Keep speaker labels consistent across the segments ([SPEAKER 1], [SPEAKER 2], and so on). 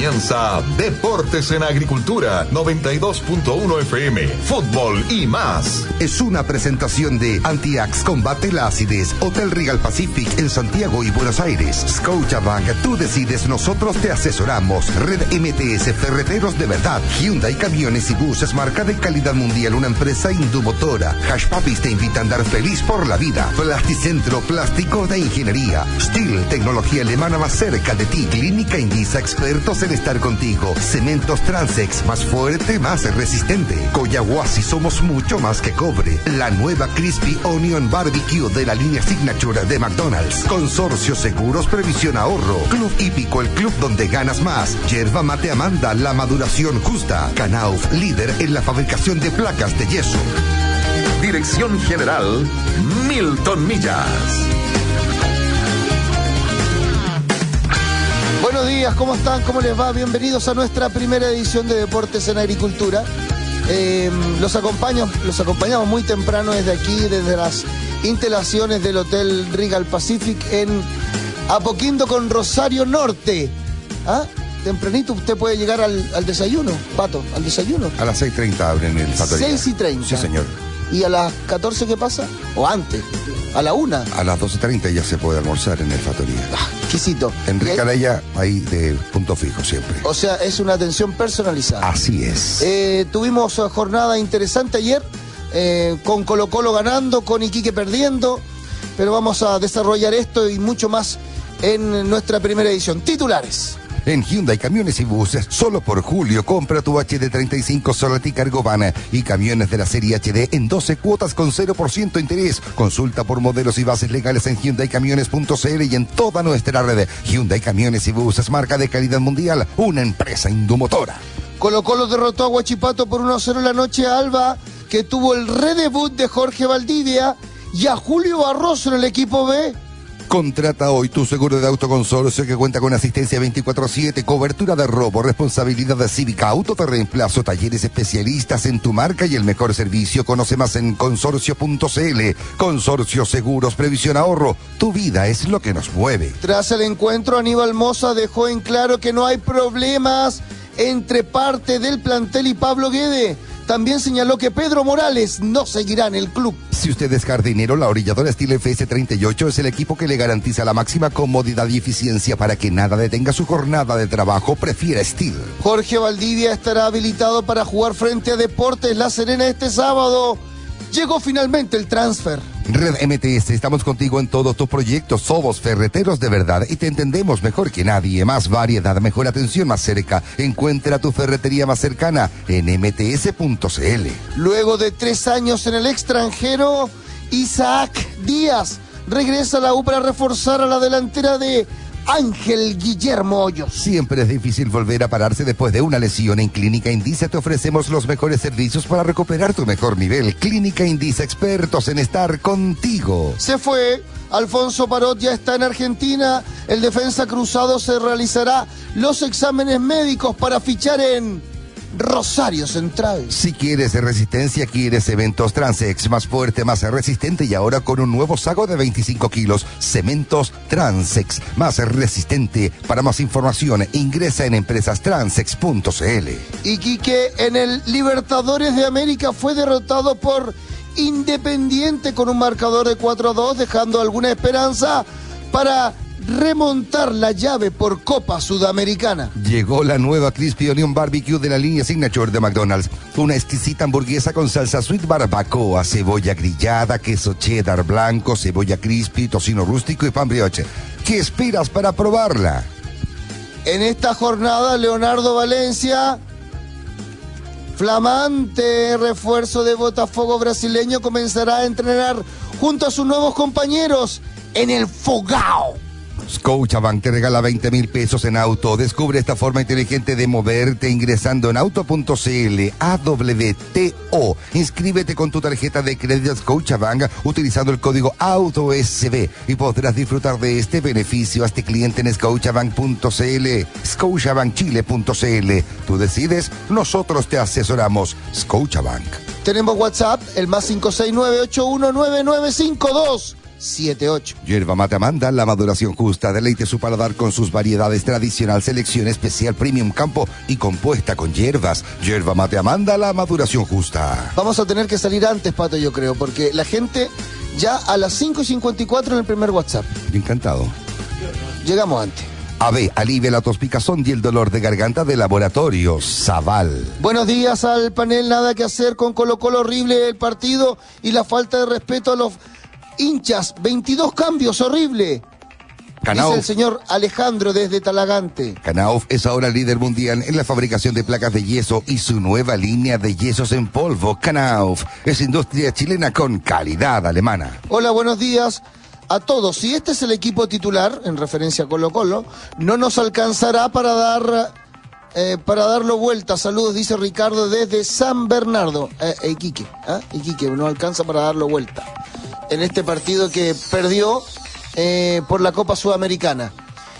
[SPEAKER 1] comienza Deportes en Agricultura 92.1 FM, fútbol y más.
[SPEAKER 2] Es una presentación de Antiax Combate la Acidez, Hotel Regal Pacific en Santiago y Buenos Aires. Scotiabank, tú decides, nosotros te asesoramos. Red MTS, ferreteros de verdad. Hyundai Camiones y Buses, marca de calidad mundial, una empresa indumotora. Hash Puppies te invita a andar feliz por la vida. Plasticentro, plástico de ingeniería. Steel, tecnología alemana más cerca de ti. Clínica Indisa, expertos en estar contigo. Cementos Transex, más fuerte, más resistente. Coyahuasi, somos mucho más que cobre. La nueva Crispy Onion Barbecue de la línea Signature de McDonald's. Consorcio Seguros Previsión Ahorro. Club Hípico, el club donde ganas más. Yerba Mate Amanda, la maduración justa. Knauf, líder en la fabricación de placas de yeso.
[SPEAKER 1] Dirección General Milton Millas.
[SPEAKER 3] Buenos días, ¿cómo están? ¿Cómo les va? Bienvenidos a nuestra primera edición de Deportes en Agricultura. Los acompañamos muy temprano desde aquí, desde las instalaciones del Hotel Regal Pacific en Apoquindo con Rosario Norte. ¿Ah? Tempranito usted puede llegar al desayuno, Pato, al desayuno.
[SPEAKER 2] A las 6:30 abren el Fatoría.
[SPEAKER 3] 6:30.
[SPEAKER 2] Sí, señor.
[SPEAKER 3] ¿Y a las 14 qué pasa? ¿O antes? ¿A la 1?
[SPEAKER 2] A las 12:30 ya se puede almorzar en el Fatoría.
[SPEAKER 3] Exquisito.
[SPEAKER 2] Enrique Araya, ahí de punto fijo siempre.
[SPEAKER 3] O sea, es una atención personalizada.
[SPEAKER 2] Así es.
[SPEAKER 3] Tuvimos jornada interesante ayer, con Colo Colo ganando, con Iquique perdiendo, pero vamos a desarrollar esto y mucho más en nuestra primera edición. Titulares.
[SPEAKER 2] En Hyundai Camiones y Buses, solo por julio, compra tu HD35 Solati Cargovana y camiones de la serie HD en 12 cuotas con 0% interés. Consulta por modelos y bases legales en HyundaiCamiones.cl y en toda nuestra red. Hyundai Camiones y Buses, marca de calidad mundial, una empresa indumotora.
[SPEAKER 3] Colo Colo derrotó a Huachipato por 1-0 la noche a Alba, que tuvo el redebut de Jorge Valdivia, y a Julio Barroso en el equipo B.
[SPEAKER 2] Contrata hoy tu seguro de autoconsorcio que cuenta con asistencia 24/7, cobertura de robo, responsabilidad cívica, auto de reemplazo, talleres especialistas en tu marca y el mejor servicio. Conoce más en consorcio.cl. Consorcio Seguros Previsión Ahorro. Tu vida es lo que nos mueve.
[SPEAKER 3] Tras el encuentro, Aníbal Mosa dejó en claro que no hay problemas entre parte del plantel y Pablo Guede. También señaló que Pedro Morales no seguirá en el club.
[SPEAKER 2] Si usted es jardinero, la orilladora Steel FS38 es el equipo que le garantiza la máxima comodidad y eficiencia para que nada detenga su jornada de trabajo. Prefiere Steel.
[SPEAKER 3] Jorge Valdivia estará habilitado para jugar frente a Deportes La Serena este sábado. Llegó finalmente el transfer.
[SPEAKER 2] Red MTS, estamos contigo en todos tus proyectos. Somos ferreteros de verdad y te entendemos mejor que nadie. Más variedad, mejor atención más cerca. Encuentra tu ferretería más cercana en mts.cl.
[SPEAKER 3] Luego de 3 años en el extranjero, Isaac Díaz regresa a la U para reforzar a la delantera de Ángel Guillermo Hoyos.
[SPEAKER 2] Siempre es difícil volver a pararse después de una lesión. En Clínica Indisa te ofrecemos los mejores servicios para recuperar tu mejor nivel. Clínica Indisa, expertos en estar contigo.
[SPEAKER 3] Se fue. Alfonso Parot ya está en Argentina. El defensa cruzado se realizará los exámenes médicos para fichar en Rosario Central.
[SPEAKER 2] Si quieres resistencia, quieres Cementos Transex, más fuerte, más resistente y ahora con un nuevo saco de 25 kilos. Cementos Transex, más resistente. Para más información, ingresa en empresastransex.cl.
[SPEAKER 3] Iquique en el Libertadores de América fue derrotado por Independiente con un marcador de 4-2, dejando alguna esperanza para remontar la llave por Copa Sudamericana.
[SPEAKER 2] Llegó la nueva Crispy Onion Barbecue de la línea Signature de McDonald's. Una exquisita hamburguesa con salsa sweet barbacoa, cebolla grillada, queso cheddar blanco, cebolla crispy, tocino rústico y pan brioche. ¿Qué esperas para probarla?
[SPEAKER 3] En esta jornada, Leonardo Valencia, flamante refuerzo de Botafogo brasileño, comenzará a entrenar junto a sus nuevos compañeros en el Fogao.
[SPEAKER 2] Scotiabank te regala 20,000 pesos en auto. Descubre esta forma inteligente de moverte ingresando en auto.cl, AWTO. Inscríbete con tu tarjeta de crédito Scotiabank utilizando el código AUTOSB y podrás disfrutar de este beneficio. Hazte cliente en Scotiabank.cl, Scotiabankchile.cl. Tú decides, nosotros te asesoramos. Scotiabank.
[SPEAKER 3] Tenemos WhatsApp, el más 569-819952. 78.
[SPEAKER 2] Yerba Mate Amanda, la maduración justa. Deleite su paladar con sus variedades tradicional, selección especial, premium campo y compuesta con hierbas. Yerba Mate Amanda, la maduración justa.
[SPEAKER 3] Vamos a tener que salir antes, Pato, yo creo, porque la gente ya a las 5:54 en el primer WhatsApp.
[SPEAKER 2] Encantado.
[SPEAKER 3] Llegamos antes.
[SPEAKER 2] AB, alivia la tos picazón y el dolor de garganta de Laboratorios Zaval.
[SPEAKER 3] Buenos días al panel, nada que hacer con Colo-Colo, horrible el partido y la falta de respeto a los hinchas. 22 cambios, horrible.
[SPEAKER 2] Knauf.
[SPEAKER 3] Dice el señor Alejandro desde Talagante.
[SPEAKER 2] Knauf es ahora líder mundial en la fabricación de placas de yeso y su nueva línea de yesos en polvo. Knauf es industria chilena con calidad alemana.
[SPEAKER 3] Hola, buenos días a todos. Si este es el equipo titular, en referencia a Colo-Colo, no nos alcanzará para darlo vuelta. Saludos, dice Ricardo desde San Bernardo. Iquique, Iquique, no alcanza para darlo vuelta. En este partido que perdió por la Copa Sudamericana.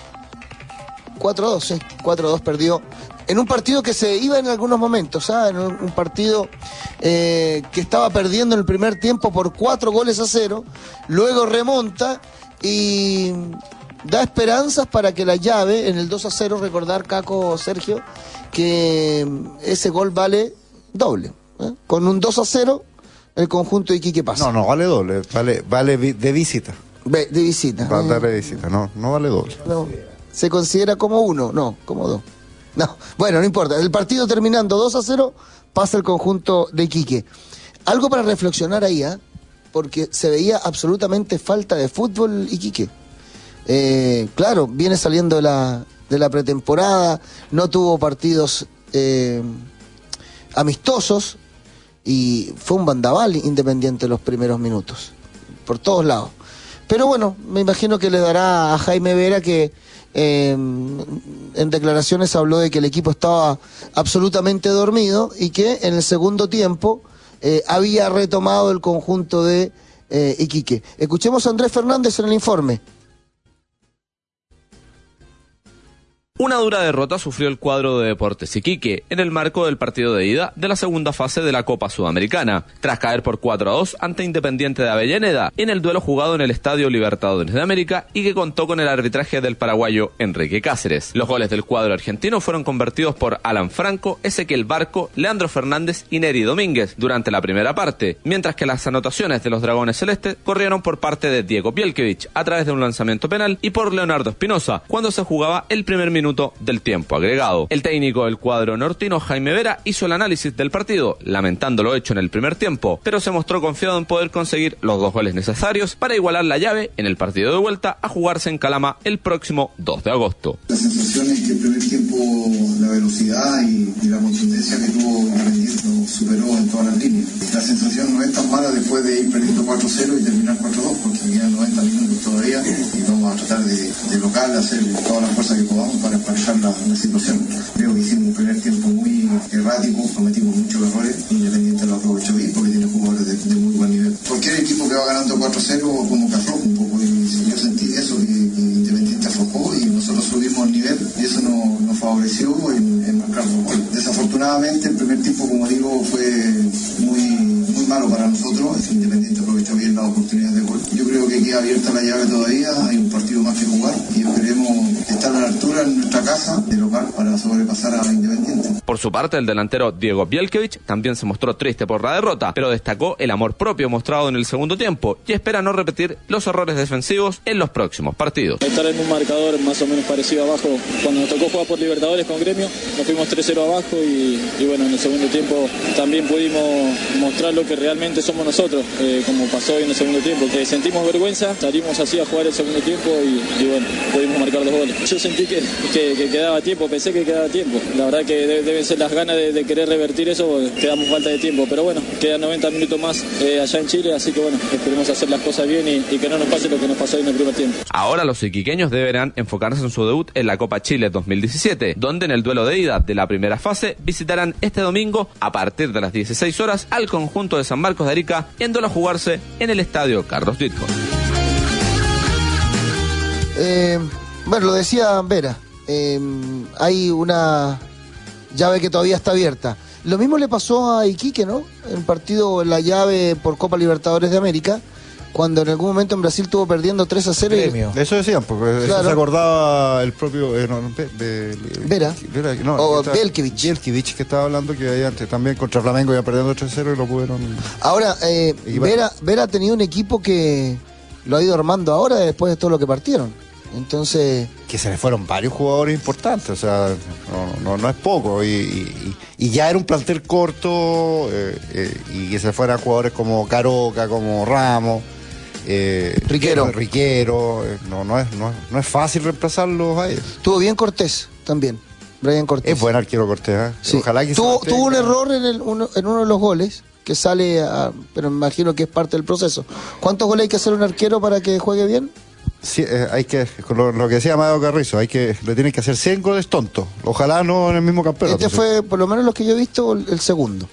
[SPEAKER 3] 4-2, 4-2 perdió. En un partido que se iba en algunos momentos, en un partido que estaba perdiendo en el primer tiempo por 4-0, luego remonta y da esperanzas para que la llave en el 2-0, recordar, Caco, Sergio, que ese gol vale doble. Con un 2-0, el conjunto de Iquique pasa.
[SPEAKER 4] No vale doble, vale de visita.
[SPEAKER 3] De visita.
[SPEAKER 4] Vale de visita, no vale doble.
[SPEAKER 3] No, ¿se considera como uno? No, como dos. No, bueno, no importa. El partido terminando 2-0, pasa el conjunto de Iquique. Algo para reflexionar ahí, porque se veía absolutamente falta de fútbol Iquique. Claro, viene saliendo de la pretemporada, no tuvo partidos amistosos y fue un bandaval Independiente los primeros minutos, por todos lados. Pero bueno, me imagino que le dará a Jaime Vera que en declaraciones habló de que el equipo estaba absolutamente dormido y que en el segundo tiempo había retomado el conjunto de Iquique. Escuchemos a Andrés Fernández en el informe.
[SPEAKER 5] Una dura derrota sufrió el cuadro de Deportes Iquique en el marco del partido de ida de la segunda fase de la Copa Sudamericana, tras caer por 4-2 ante Independiente de Avellaneda en el duelo jugado en el Estadio Libertadores de América y que contó con el arbitraje del paraguayo Enrique Cáceres. Los goles del cuadro argentino fueron convertidos por Alan Franco, Ezequiel Barco, Leandro Fernández y Neri Domínguez durante la primera parte, mientras que las anotaciones de los Dragones Celestes corrieron por parte de Diego Bielkiewicz a través de un lanzamiento penal y por Leonardo Espinosa cuando se jugaba el primer minuto del tiempo agregado. El técnico del cuadro nortino, Jaime Vera, hizo el análisis del partido, lamentando lo hecho en el primer tiempo, pero se mostró confiado en poder conseguir los 2 goles necesarios para igualar la llave en el partido de vuelta a jugarse en Calama el próximo 2 de agosto.
[SPEAKER 6] La sensación es que el primer tiempo la velocidad y la contundencia que tuvo Independiente nos superó en todas las líneas. La sensación no es tan mala después de ir perdiendo 4-0 y terminar 4-2, porque quedan 90 minutos todavía y vamos a tratar de local, hacer todas las fuerzas que podamos para emparejar la situación. Creo que hicimos un primer tiempo muy errático, cometimos muchos errores, Independiente lo aprovechó bien porque tiene jugadores de muy buen nivel. Cualquier equipo que va ganando 4-0 como que afloja un poco, y yo sentí eso, que Independiente aflojó y nosotros subimos el nivel y eso nos favoreció en marcar los goles. Desafortunadamente el primer tiempo, como digo, fue muy malo para nosotros. Independiente aprovechó bien las oportunidades de gol. Yo creo que queda abierta la llave todavía, hay un partido más que jugar y esperemos estar a la altura en nuestra casa de local para sobrepasar a Independiente.
[SPEAKER 5] Por su parte, el delantero Diego Bielkiewicz también se mostró triste por la derrota, pero destacó el amor propio mostrado en el segundo tiempo y espera no repetir los errores defensivos en los próximos partidos.
[SPEAKER 7] Estar en un marcador más o menos parecido abajo, cuando nos tocó jugar por Libertadores con Gremio, nos fuimos 3-0 abajo y bueno, en el segundo tiempo también pudimos mostrar lo que realmente somos nosotros, como pasó hoy en el segundo tiempo. Sentimos vergüenza, salimos así a jugar el segundo tiempo y bueno, pudimos marcar 2 goles. Yo sentí que quedaba tiempo, pensé que quedaba tiempo. La verdad que deben ser las ganas de querer revertir eso, porque quedamos falta de tiempo. Pero bueno, quedan 90 minutos más allá en Chile, así que bueno, esperemos hacer las cosas bien y que no nos pase lo que nos pasó hoy en el primer tiempo.
[SPEAKER 5] Ahora los iquiqueños deberán enfocarse en su debut en la Copa Chile 2017, donde en el duelo de ida de la primera fase visitarán este domingo a partir de las 16 horas al conjunto de San Marcos de Arica, en duelo a jugarse en el estadio Carlos Ditko.
[SPEAKER 3] Bueno, lo decía Vera, hay una llave que todavía está abierta. Lo mismo le pasó a Iquique, ¿no? El partido, la llave por Copa Libertadores de América, cuando en algún momento en Brasil estuvo perdiendo 3-0.
[SPEAKER 4] Eso decían, porque
[SPEAKER 3] claro.
[SPEAKER 4] eso se acordaba el propio
[SPEAKER 3] Vera. O
[SPEAKER 4] Bielkiewicz, que estaba hablando que ahí antes también contra Flamengo iba perdiendo 3-0 y lo pudieron.
[SPEAKER 3] Ahora, Vera ha tenido un equipo que lo ha ido armando ahora después de todo lo que partieron. Entonces,
[SPEAKER 4] que se le fueron varios jugadores importantes, o sea, no es poco, y ya era un plantel corto, y que se fueran jugadores como Caroca, como Ramos, Riquero, no es fácil reemplazarlos a ellos.
[SPEAKER 3] Estuvo bien Cortés también, Brian Cortés.
[SPEAKER 4] Es buen arquero Cortés, ¿eh?
[SPEAKER 3] Sí.
[SPEAKER 4] Ojalá que
[SPEAKER 3] tuvo un error en uno de los goles, que sale, pero me imagino que es parte del proceso. ¿Cuántos goles hay que hacer un arquero para que juegue bien?
[SPEAKER 4] Sí, hay que, lo que decía Amado Carrizo, le tienen que hacer 100 goles tontos. Ojalá no en el mismo campeonato.
[SPEAKER 3] Este fue, por lo menos los que yo he visto, el segundo.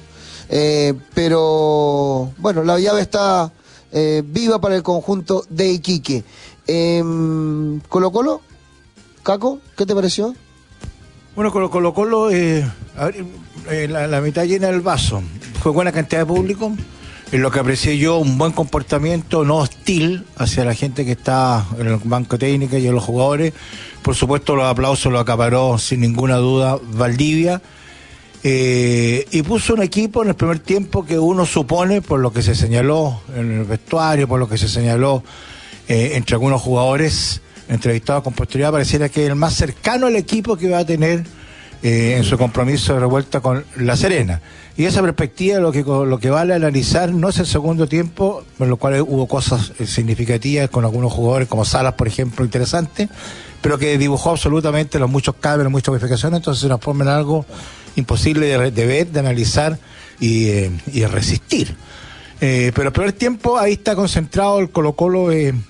[SPEAKER 3] Pero, bueno, la llave está viva para el conjunto de Iquique. Colo-Colo, Caco, ¿qué te pareció?
[SPEAKER 8] Bueno, Colo-Colo, la mitad llena del vaso. Fue buena cantidad de público. En lo que aprecié yo, un buen comportamiento, no hostil hacia la gente que está en el banco técnico y en los jugadores. Por supuesto, los aplausos los acaparó sin ninguna duda Valdivia. Y puso un equipo en el primer tiempo que uno supone, por lo que se señaló en el vestuario, por lo que se señaló entre algunos jugadores entrevistados con posterioridad, pareciera que es el más cercano al equipo que va a tener en su compromiso de revuelta con La Serena. Y esa perspectiva lo que vale analizar no es el segundo tiempo, en lo cual hubo cosas significativas con algunos jugadores como Salas, por ejemplo, interesante, pero que dibujó absolutamente los muchos cambios, muchas modificaciones, entonces se transforma en algo imposible de ver, de analizar y resistir. Pero el primer tiempo ahí está concentrado el Colo-Colo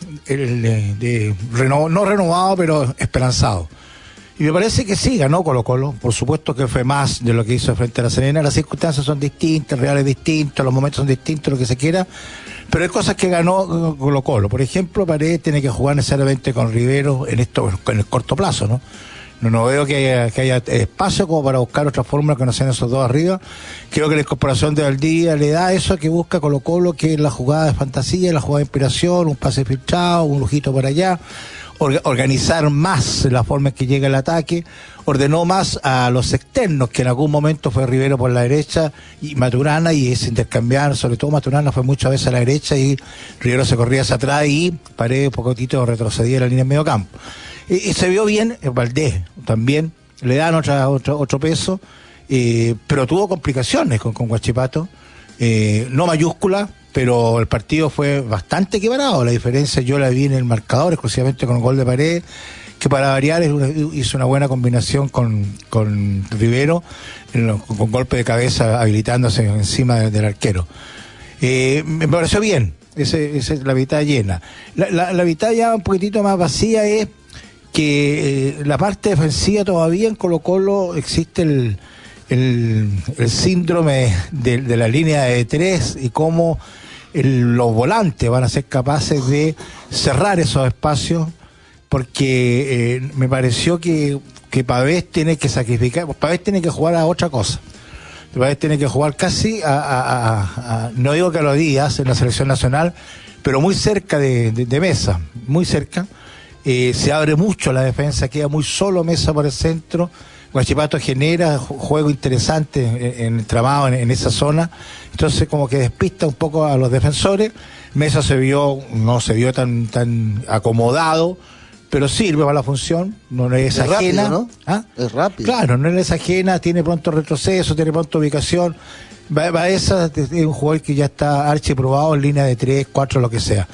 [SPEAKER 8] no renovado, pero esperanzado. Y me parece que sí, ganó Colo-Colo. Por supuesto que fue más de lo que hizo frente a La Serena. Las circunstancias son distintas, el Real es distinto, los momentos son distintos, lo que se quiera. Pero hay cosas que ganó Colo-Colo. Por ejemplo, Paredes tiene que jugar necesariamente con Rivero en el corto plazo, ¿no? No veo que haya espacio como para buscar otra fórmula que no sean esos dos arriba. Creo que la incorporación de Valdivia le da eso que busca Colo-Colo, que es la jugada de fantasía, la jugada de inspiración, un pase filtrado, un lujito por allá. Organizar más la forma en que llega el ataque, ordenó más a los externos, que en algún momento fue Rivero por la derecha y Maturana, y es intercambiar, sobre todo Maturana fue muchas veces a la derecha y Rivero se corría hacia atrás y Paredes un poquitito retrocedía la línea en medio campo. Y se vio bien Valdés también, le dan otro peso, pero tuvo complicaciones con Huachipato, no mayúsculas, pero el partido fue bastante equiparado. La diferencia yo la vi en el marcador, exclusivamente con el gol de Paredes, que para variar hizo una buena combinación con Rivero, con golpe de cabeza habilitándose encima del arquero. Me pareció bien, esa es la mitad llena. La mitad ya un poquitito más vacía es que la parte defensiva todavía en Colo-Colo existe el síndrome de la línea de tres y cómo los volantes van a ser capaces de cerrar esos espacios, porque me pareció que Pavés tiene que sacrificar, Pavés tiene que jugar a otra cosa. Pavés tiene que jugar casi no digo que a los días en la selección nacional, pero muy cerca de Mesa, muy cerca. Se abre mucho la defensa, queda muy solo Mesa por el centro. Huachipato genera juego interesante en el tramado en esa zona, entonces como que despista un poco a los defensores. Mesa no se vio tan acomodado, pero sirve para la función, no es ajena,
[SPEAKER 3] rápido, ¿no?
[SPEAKER 8] ¿Ah?
[SPEAKER 3] Es rápido.
[SPEAKER 8] Claro, no es ajena, tiene pronto retroceso, tiene pronto ubicación. Baeza es un jugador que ya está archiprobado en línea de 3, 4, lo que sea.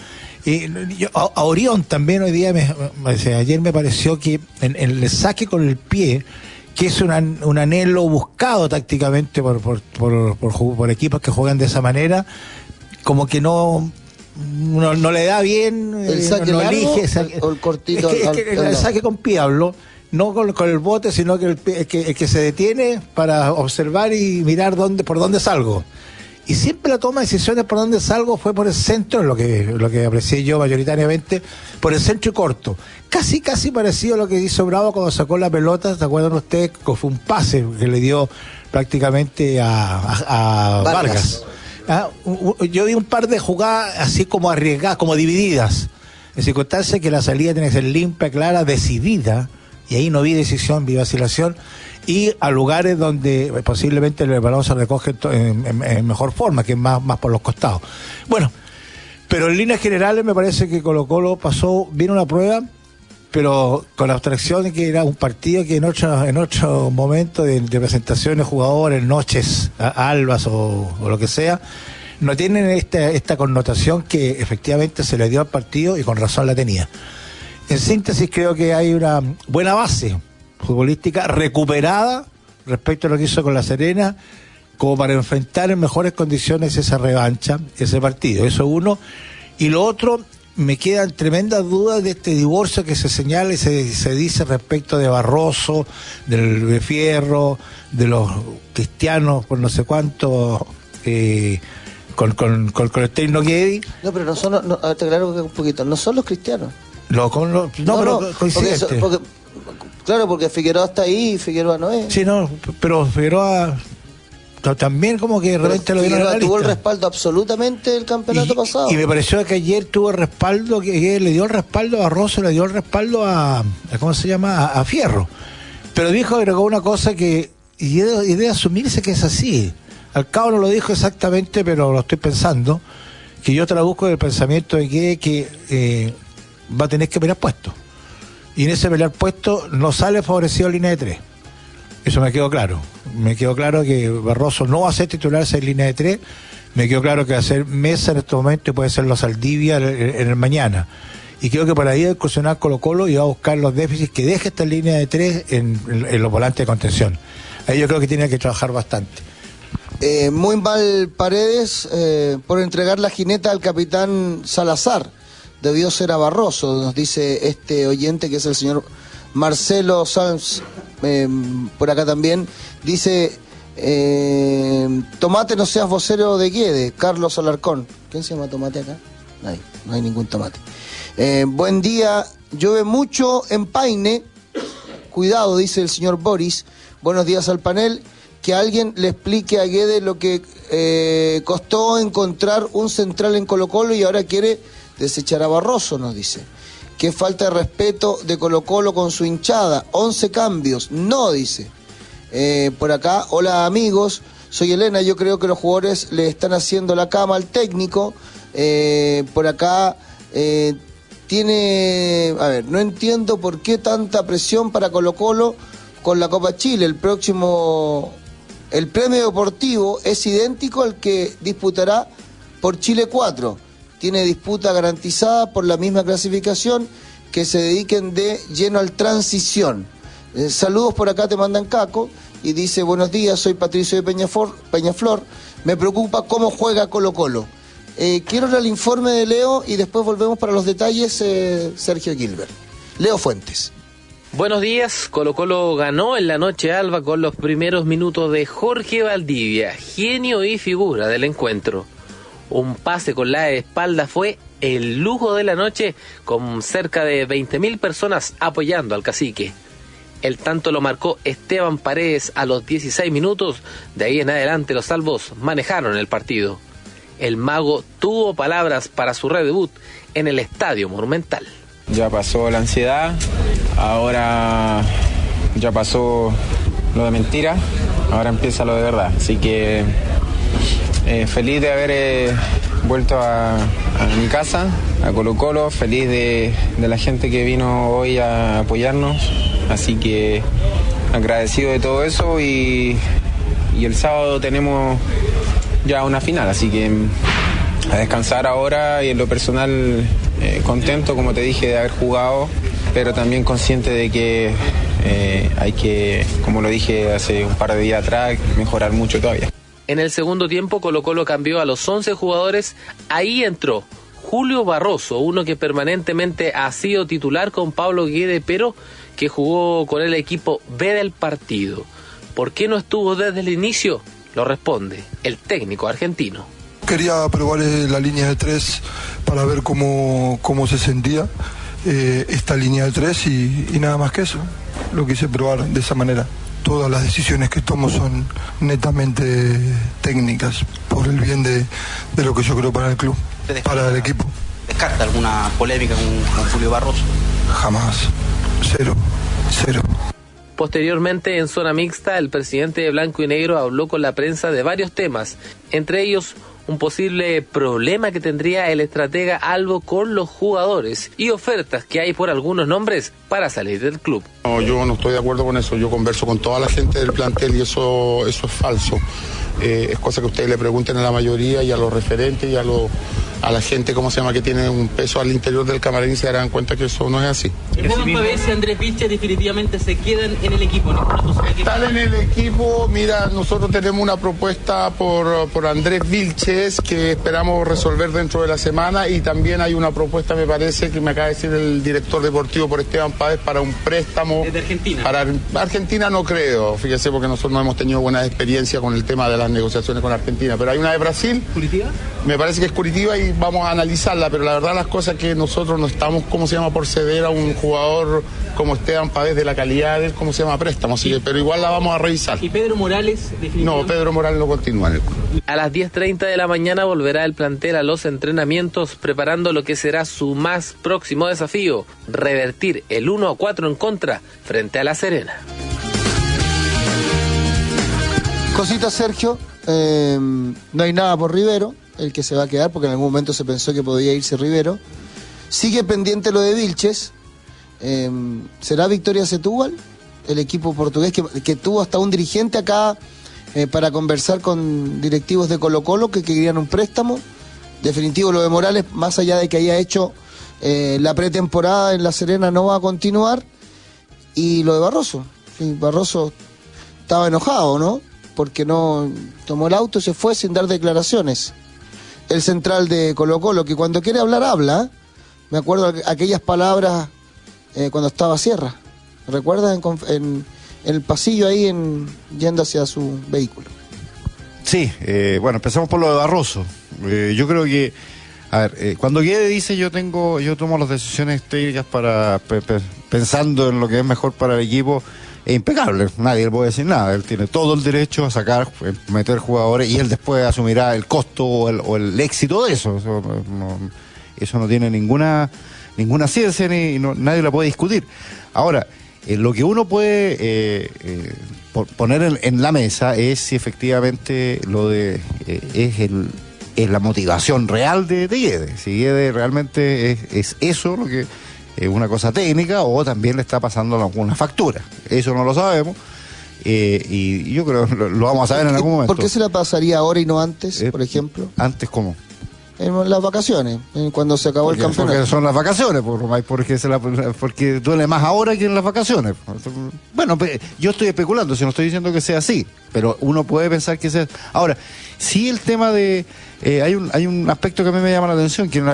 [SPEAKER 8] A Orión también hoy día, ayer me pareció que en el saque con el pie, que es un anhelo buscado tácticamente por equipos que juegan de esa manera, como que no le da bien,
[SPEAKER 3] el saque
[SPEAKER 8] no
[SPEAKER 3] largo,
[SPEAKER 8] elige
[SPEAKER 3] o el cortito,
[SPEAKER 8] el saque con pie hablo, no con el bote, sino que el que se detiene para observar y mirar por dónde salgo. Y siempre la toma de decisiones por dónde salgo fue por el centro, lo que aprecié yo mayoritariamente, por el centro y corto. Casi parecido a lo que hizo Bravo cuando sacó la pelota, ¿se acuerdan ustedes? Que fue un pase que le dio prácticamente a Vargas. Yo vi un par de jugadas así como arriesgadas, como divididas, en circunstancias que la salida tiene que ser limpia, clara, decidida, y ahí no vi decisión, vi vacilación, y a lugares donde posiblemente el balón se recoge en mejor forma, que es más por los costados. Bueno, pero en líneas generales me parece que Colo-Colo pasó bien una prueba, pero con la abstracción de que era un partido que en otro momento de presentaciones, jugadores, noches, albas o lo que sea, no tienen esta connotación que efectivamente se le dio al partido y con razón la tenía. En síntesis, creo que hay una buena base futbolística recuperada respecto a lo que hizo con La Serena, como para enfrentar en mejores condiciones esa revancha, ese partido. Eso uno. Y lo otro, me quedan tremendas dudas de este divorcio que se señala y se dice respecto de Barroso, del Fierro, de los cristianos por no sé cuánto, con el técnico Guedi.
[SPEAKER 3] No, pero no son, te aclaro un poquito, no son los cristianos.
[SPEAKER 8] Coincidente.
[SPEAKER 3] Porque Figueroa está ahí y Figueroa no es.
[SPEAKER 8] Sí, no, pero Figueroa también como que de repente lo vieron en la lista.
[SPEAKER 3] Tuvo el respaldo absolutamente del campeonato pasado.
[SPEAKER 8] Y me pareció que ayer tuvo el respaldo, que le dio el respaldo a Barroso, le dio el respaldo a ¿cómo se llama? A Fierro. Pero agregó una cosa que, y de asumirse que es así. Al cabo no lo dijo exactamente, pero lo estoy pensando, que yo traduzco el pensamiento de que va a tener que pelear puesto. Y en ese pelear puesto no sale favorecido en línea de 3. Eso me quedó claro. Me quedó claro que Barroso no va a ser titular en línea de 3. Me quedó claro que va a ser Mesa en este momento y puede ser los Saldivia en el mañana. Y creo que para ahí va a incursionar Colo-Colo y va a buscar los déficits que deje esta línea de 3 en los volantes de contención. Ahí yo creo que tiene que trabajar bastante.
[SPEAKER 3] Muy mal Paredes por entregar la jineta al capitán Salazar. Debió ser a Barroso, nos dice este oyente que es el señor Marcelo Sanz, por acá también. Dice, Tomate, no seas vocero de Guede, Carlos Alarcón. ¿Quién se llama Tomate acá? No hay ningún Tomate. Buen día, llueve mucho en Paine. Cuidado, dice el señor Boris. Buenos días al panel. Que alguien le explique a Guede lo que costó encontrar un central en Colo-Colo y ahora quiere desechar a Barroso, nos dice. Qué falta de respeto de Colo-Colo con su hinchada. 11 cambios. No, dice. Por acá, hola amigos, soy Elena. Yo creo que los jugadores le están haciendo la cama al técnico. Por acá no entiendo por qué tanta presión para Colo-Colo con la Copa Chile. El premio deportivo es idéntico al que disputará por Chile 4. Tiene disputa garantizada por la misma clasificación, que se dediquen de lleno al transición. Saludos por acá, te mandan Caco, y dice, buenos días, soy Patricio de Peñaflor, me preocupa cómo juega Colo-Colo. Quiero el informe de Leo y después volvemos para los detalles, Sergio Gilbert. Leo Fuentes.
[SPEAKER 9] Buenos días, Colo-Colo ganó en la noche alba con los primeros minutos de Jorge Valdivia, genio y figura del encuentro. Un pase con la espalda fue el lujo de la noche, con cerca de 20.000 personas apoyando al cacique. El tanto lo marcó Esteban Paredes a los 16 minutos, de ahí en adelante los salvos manejaron el partido. El mago tuvo palabras para su redebut en el Estadio Monumental.
[SPEAKER 10] Ya pasó la ansiedad, ahora ya pasó lo de mentira, ahora empieza lo de verdad, así que feliz de haber vuelto a mi casa, a Colo-Colo, feliz de la gente que vino hoy a apoyarnos, así que agradecido de todo eso y el sábado tenemos ya una final, así que a descansar ahora y en lo personal contento, como te dije, de haber jugado, pero también consciente de que hay que, como lo dije hace un par de días atrás, mejorar mucho todavía.
[SPEAKER 9] En el segundo tiempo Colo-Colo cambió a los 11 jugadores, ahí entró Julio Barroso, uno que permanentemente ha sido titular con Pablo Guede, pero que jugó con el equipo B del partido. ¿Por qué no estuvo desde el inicio? Lo responde el técnico argentino.
[SPEAKER 11] Quería probar la línea de 3 para ver cómo se sentía esta línea de 3 y nada más que eso. Lo quise probar de esa manera. todas las decisiones que tomo son netamente técnicas, por el bien de lo que yo creo para el club, para el equipo.
[SPEAKER 12] ¿Descarta alguna polémica con Julio Barroso?
[SPEAKER 11] Jamás. Cero.
[SPEAKER 9] Posteriormente, en zona mixta, el presidente de Blanco y Negro habló con la prensa de varios temas, entre ellos un posible problema que tendría el estratega Albo con los jugadores y ofertas que hay por algunos nombres para salir del club.
[SPEAKER 13] No, yo no estoy de acuerdo con eso. Yo converso con toda la gente del plantel y eso es falso. Es cosa que ustedes le pregunten a la mayoría y a los referentes y a la gente, ¿cómo se llama?, que tiene un peso al interior del camarín, y se darán cuenta que eso no es así.
[SPEAKER 14] ¿Esteban Pavés y Andrés Vilches definitivamente se quedan en el equipo?
[SPEAKER 13] Están en el equipo. Mira, nosotros tenemos una propuesta por Andrés Vilches que esperamos resolver dentro de la semana, y también hay una propuesta, me parece, que me acaba de decir el director deportivo, por Esteban Pavés, para un préstamo.
[SPEAKER 14] ¿Desde Argentina?
[SPEAKER 13] Para Argentina no creo, fíjese, porque nosotros no hemos tenido buena experiencia con el tema de las negociaciones con Argentina, pero hay una de Brasil.
[SPEAKER 14] ¿Curitiba?
[SPEAKER 13] Me parece que es Curitiba y vamos a analizarla, pero la verdad las cosas que nosotros no estamos, ¿cómo se llama?, por ceder a un jugador como Esteban Pavés de la calidad de él, ¿cómo se llama?, préstamo, así que, pero igual la vamos a revisar.
[SPEAKER 14] ¿Y Pedro Morales definitivamente?
[SPEAKER 13] No, Pedro Morales no continúa en el club.
[SPEAKER 9] A las 10:30 de la mañana volverá el plantel a los entrenamientos, preparando lo que será su más próximo desafío: revertir el 1-4 en contra frente a La Serena.
[SPEAKER 3] Cosita, Sergio, no hay nada por Rivero, el que se va a quedar, porque en algún momento se pensó que podía irse Rivero. Sigue pendiente lo de Vilches. ¿Será Victoria Setúbal, el equipo portugués que tuvo hasta un dirigente acá para conversar con directivos de Colo-Colo que querían un préstamo? Definitivo lo de Morales, más allá de que haya hecho la pretemporada en La Serena, no va a continuar. Y lo de Barroso, sí, Barroso estaba enojado, ¿no?, porque no tomó el auto y se fue sin dar declaraciones. El central de Colo-Colo, que cuando quiere hablar, habla. Me acuerdo aquellas palabras cuando estaba Sierra. ¿Recuerdas? En el pasillo ahí, yendo hacia su vehículo.
[SPEAKER 4] Sí, bueno, empezamos por lo de Barroso. Yo creo que, a ver, cuando Guede dice yo tomo las decisiones técnicas para pensando en lo que es mejor para el equipo, es impecable, nadie le puede decir nada. Él tiene todo el derecho a sacar, meter jugadores, y él después asumirá el costo o el éxito de eso. Eso no tiene ninguna ciencia, nadie la puede discutir. Ahora, lo que uno puede poner en la mesa es si efectivamente lo de es la motivación real de Guede. Si Guede realmente es eso lo que es una cosa técnica, o también le está pasando alguna factura. Eso no lo sabemos, y yo creo que lo vamos a saber en algún momento.
[SPEAKER 3] ¿Por qué se la pasaría ahora y no antes, por ejemplo?
[SPEAKER 4] ¿Antes cómo?
[SPEAKER 3] En las vacaciones, cuando se acabó el campeonato.
[SPEAKER 4] Porque son las vacaciones, porque duele más ahora que en las vacaciones. Bueno, yo estoy especulando, si no estoy diciendo que sea así, pero uno puede pensar que sea. Ahora, sí, el tema de hay un aspecto que a mí me llama la atención, que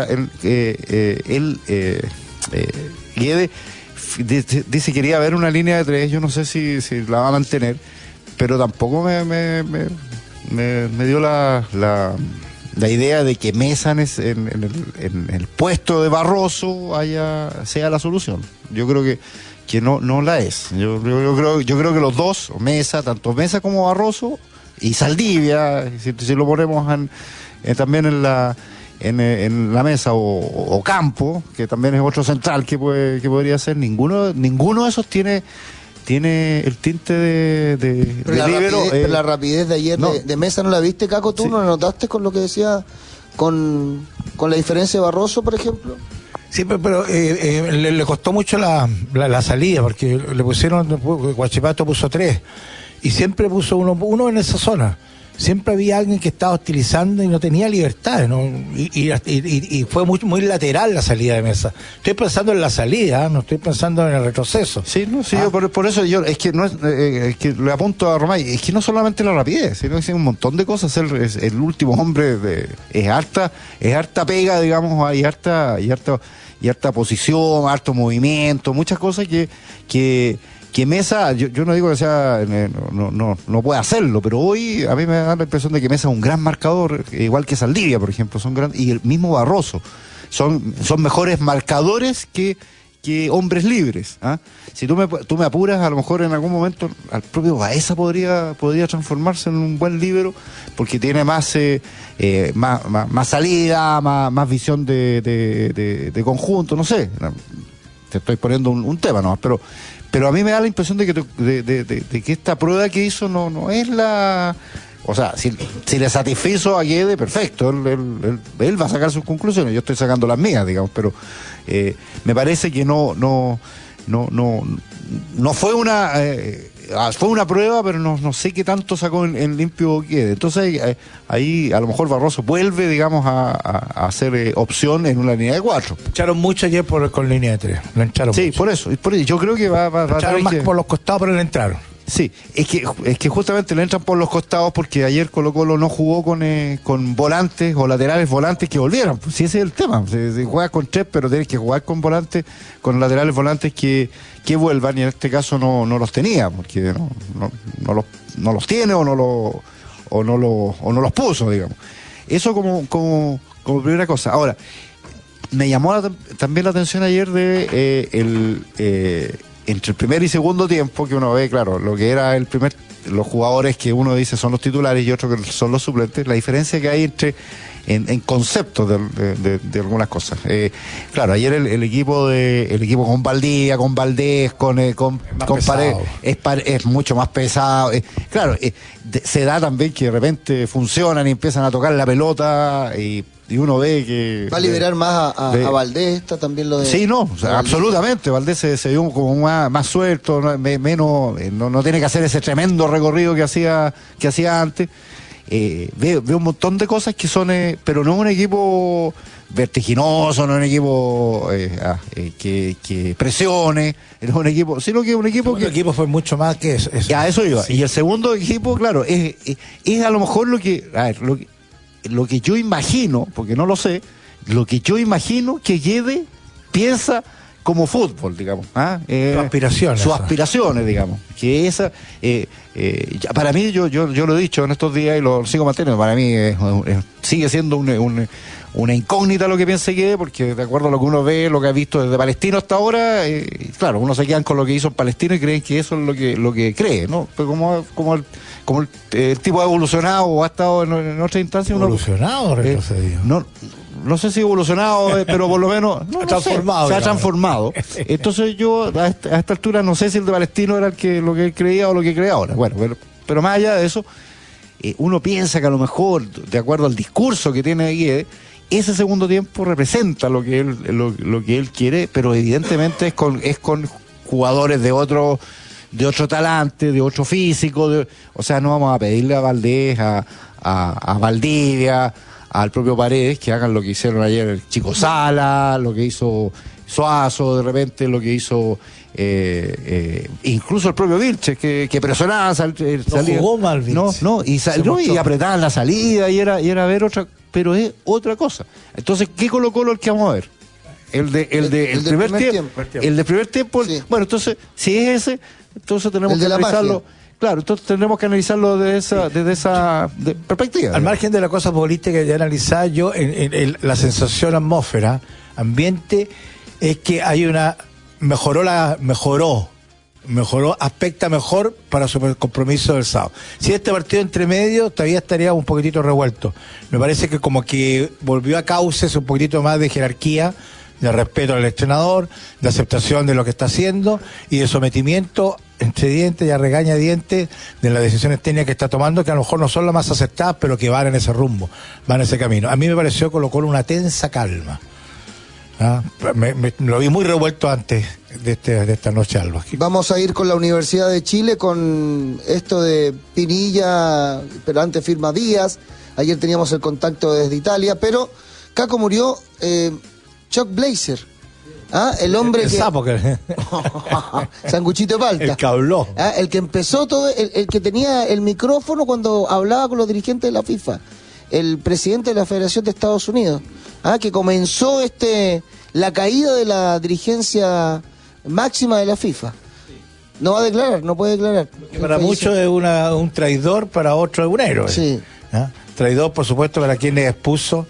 [SPEAKER 4] Guede dice que quería ver una línea de 3. Yo no sé si la va a mantener, pero tampoco me dio la idea de que Mesa en el puesto de Barroso sea la solución. Yo creo que no la es. Yo creo que los dos, tanto Mesa como Barroso, y Saldivia, si lo ponemos también en la mesa, o Campo, que también es otro central que podría ser, ninguno de esos tiene el tinte de líbero.
[SPEAKER 3] La rapidez de ayer no. de Mesa, ¿no la viste, Caco? ¿Tú no la notaste con lo que decía, con la diferencia de Barroso, por ejemplo?
[SPEAKER 8] Sí, pero le costó mucho la salida, porque le pusieron, Huachipato puso 3, y siempre puso uno en esa zona. Siempre había alguien que estaba hostilizando y no tenía libertad, ¿no? Y fue muy lateral la salida de Mesa. Estoy pensando en la salida, no estoy pensando en el retroceso.
[SPEAKER 4] Sí, yo por eso es que no es que le apunto a Romay, es que no solamente la rapidez, sino que es un montón de cosas. El último hombre es harta pega, digamos, hay harta posición, harto movimiento, muchas cosas que Mesa, yo no digo que sea no puede hacerlo, pero hoy a mí me da la impresión de que Mesa es un gran marcador, igual que Saldivia, por ejemplo, son grandes, y el mismo Barroso, son mejores marcadores que que hombres libres. Si tú me apuras, a lo mejor en algún momento al propio Baeza podría transformarse en un buen líbero, porque tiene más salida, más visión de conjunto, no sé. Te estoy poniendo un tema nomás, pero a mí me da la impresión de que esta prueba que hizo no es la... O sea, si le satisfizo a Guede, perfecto, él va a sacar sus conclusiones, yo estoy sacando las mías, digamos, pero me parece que no fue fue una prueba, pero no sé qué tanto sacó en limpio Guede. Entonces ahí a lo mejor Barroso vuelve, digamos, a hacer opción en una línea de 4.
[SPEAKER 8] Echaron mucho ayer con línea de 3, lo echaron mucho.
[SPEAKER 4] Por eso, yo creo que va a
[SPEAKER 8] echaron más por los costados, pero le entraron.
[SPEAKER 4] Sí, es que justamente le entran por los costados, porque ayer Colo-Colo no jugó con volantes o laterales volantes que volvieran. Pues sí, ese es el tema. Se juega con 3, pero tienes que jugar con volantes, con laterales volantes que vuelvan, y en este caso no los tenía, porque no los tiene o no los puso, digamos. Eso como primera cosa. Ahora, me llamó también la atención ayer entre el primer y segundo tiempo, que uno ve, claro, lo que era los jugadores que uno dice son los titulares y otros que son los suplentes, la diferencia que hay en conceptos de algunas cosas. Claro, ayer el equipo con Valdivia, con Valdés, con Paredes es mucho más pesado. Claro, se da también que de repente funcionan y empiezan a tocar la pelota y uno ve que...
[SPEAKER 3] Va a liberar más a Valdés, también lo de...
[SPEAKER 4] Sí, o sea, absolutamente. Valdés se vio como más suelto, no tiene que hacer ese tremendo recorrido que hacía antes. Veo un montón de cosas que son... pero no es un equipo vertiginoso, no es un equipo que presione, no es un equipo... Sino que es un equipo que...
[SPEAKER 8] El equipo fue mucho más que eso.
[SPEAKER 4] A eso iba. Sí. Y el segundo equipo, claro, es a lo mejor lo que yo imagino, porque no lo sé, lo que yo imagino que Guede piensa como fútbol, digamos. Sus aspiraciones, digamos. Que esa, para mí, yo lo he dicho en estos días y lo sigo manteniendo, para mí sigue siendo una incógnita lo que piensa Guede, porque de acuerdo a lo que uno ve, lo que ha visto desde Palestino hasta ahora, claro, uno se quedan con lo que hizo en Palestino y creen que eso es lo que cree, ¿no? Pero como el tipo ha evolucionado o ha estado en otra instancia...
[SPEAKER 8] ¿Evolucionado o retrocedido?
[SPEAKER 4] No sé si evolucionado, pero por lo menos se ha transformado. Entonces yo a esta altura no sé si el de Palestino era lo que él creía o lo que cree ahora. Bueno, pero más allá de eso, uno piensa que a lo mejor, de acuerdo al discurso que tiene Guede, ese segundo tiempo representa lo que él quiere, pero evidentemente es con jugadores de otro talante, de otro físico, o sea, no vamos a pedirle a Valdés, a Valdivia, al propio Paredes, que hagan lo que hicieron ayer el Chico Sala, lo que hizo Suazo de repente, lo que hizo incluso el propio Vilches, que presionaba, salía.
[SPEAKER 8] Jugó mal Vilches.
[SPEAKER 4] Y apretaban la salida, y era ver otra, pero es otra cosa. Entonces, ¿qué Colo-Colo el que vamos a ver? El primer tiempo. El de primer tiempo. Sí. Bueno, entonces, si es ese, entonces tenemos que analizarlo. Claro, entonces tendremos que analizarlo desde esa perspectiva.
[SPEAKER 8] Al margen de la cosa política que ya analizaba yo, en la sensación atmósfera, ambiente, es que hay mejoró, aspecta mejor para su compromiso del sábado. Si este partido entre medio todavía estaría un poquitito revuelto. Me parece que como que volvió a cauces un poquitito más de jerarquía, de respeto al entrenador, de aceptación de lo que está haciendo y de sometimiento entre dientes y a regañadientes de las decisiones técnicas que está tomando, que a lo mejor no son las más aceptadas, pero que van en ese rumbo, van en ese camino. A mí me pareció Colo-Colo una tensa calma. Lo vi muy revuelto antes de esta noche, Alba.
[SPEAKER 3] Vamos a ir con la Universidad de Chile con esto de Pinilla, pero antes firma Díaz. Ayer teníamos el contacto desde Italia, pero Caco murió Chuck Blazer. El hombre
[SPEAKER 8] el
[SPEAKER 3] que...
[SPEAKER 8] sapo que...
[SPEAKER 3] Sanguchito de palta.
[SPEAKER 8] El que habló.
[SPEAKER 3] El que empezó todo, el que tenía el micrófono cuando hablaba con los dirigentes de la FIFA. El presidente de la Federación de Estados Unidos. Que comenzó la caída de la dirigencia máxima de la FIFA. No va a declarar, no puede declarar.
[SPEAKER 8] Para muchos es un traidor, para otros es un héroe.
[SPEAKER 3] Sí.
[SPEAKER 8] Traidor, por supuesto, para quienes expuso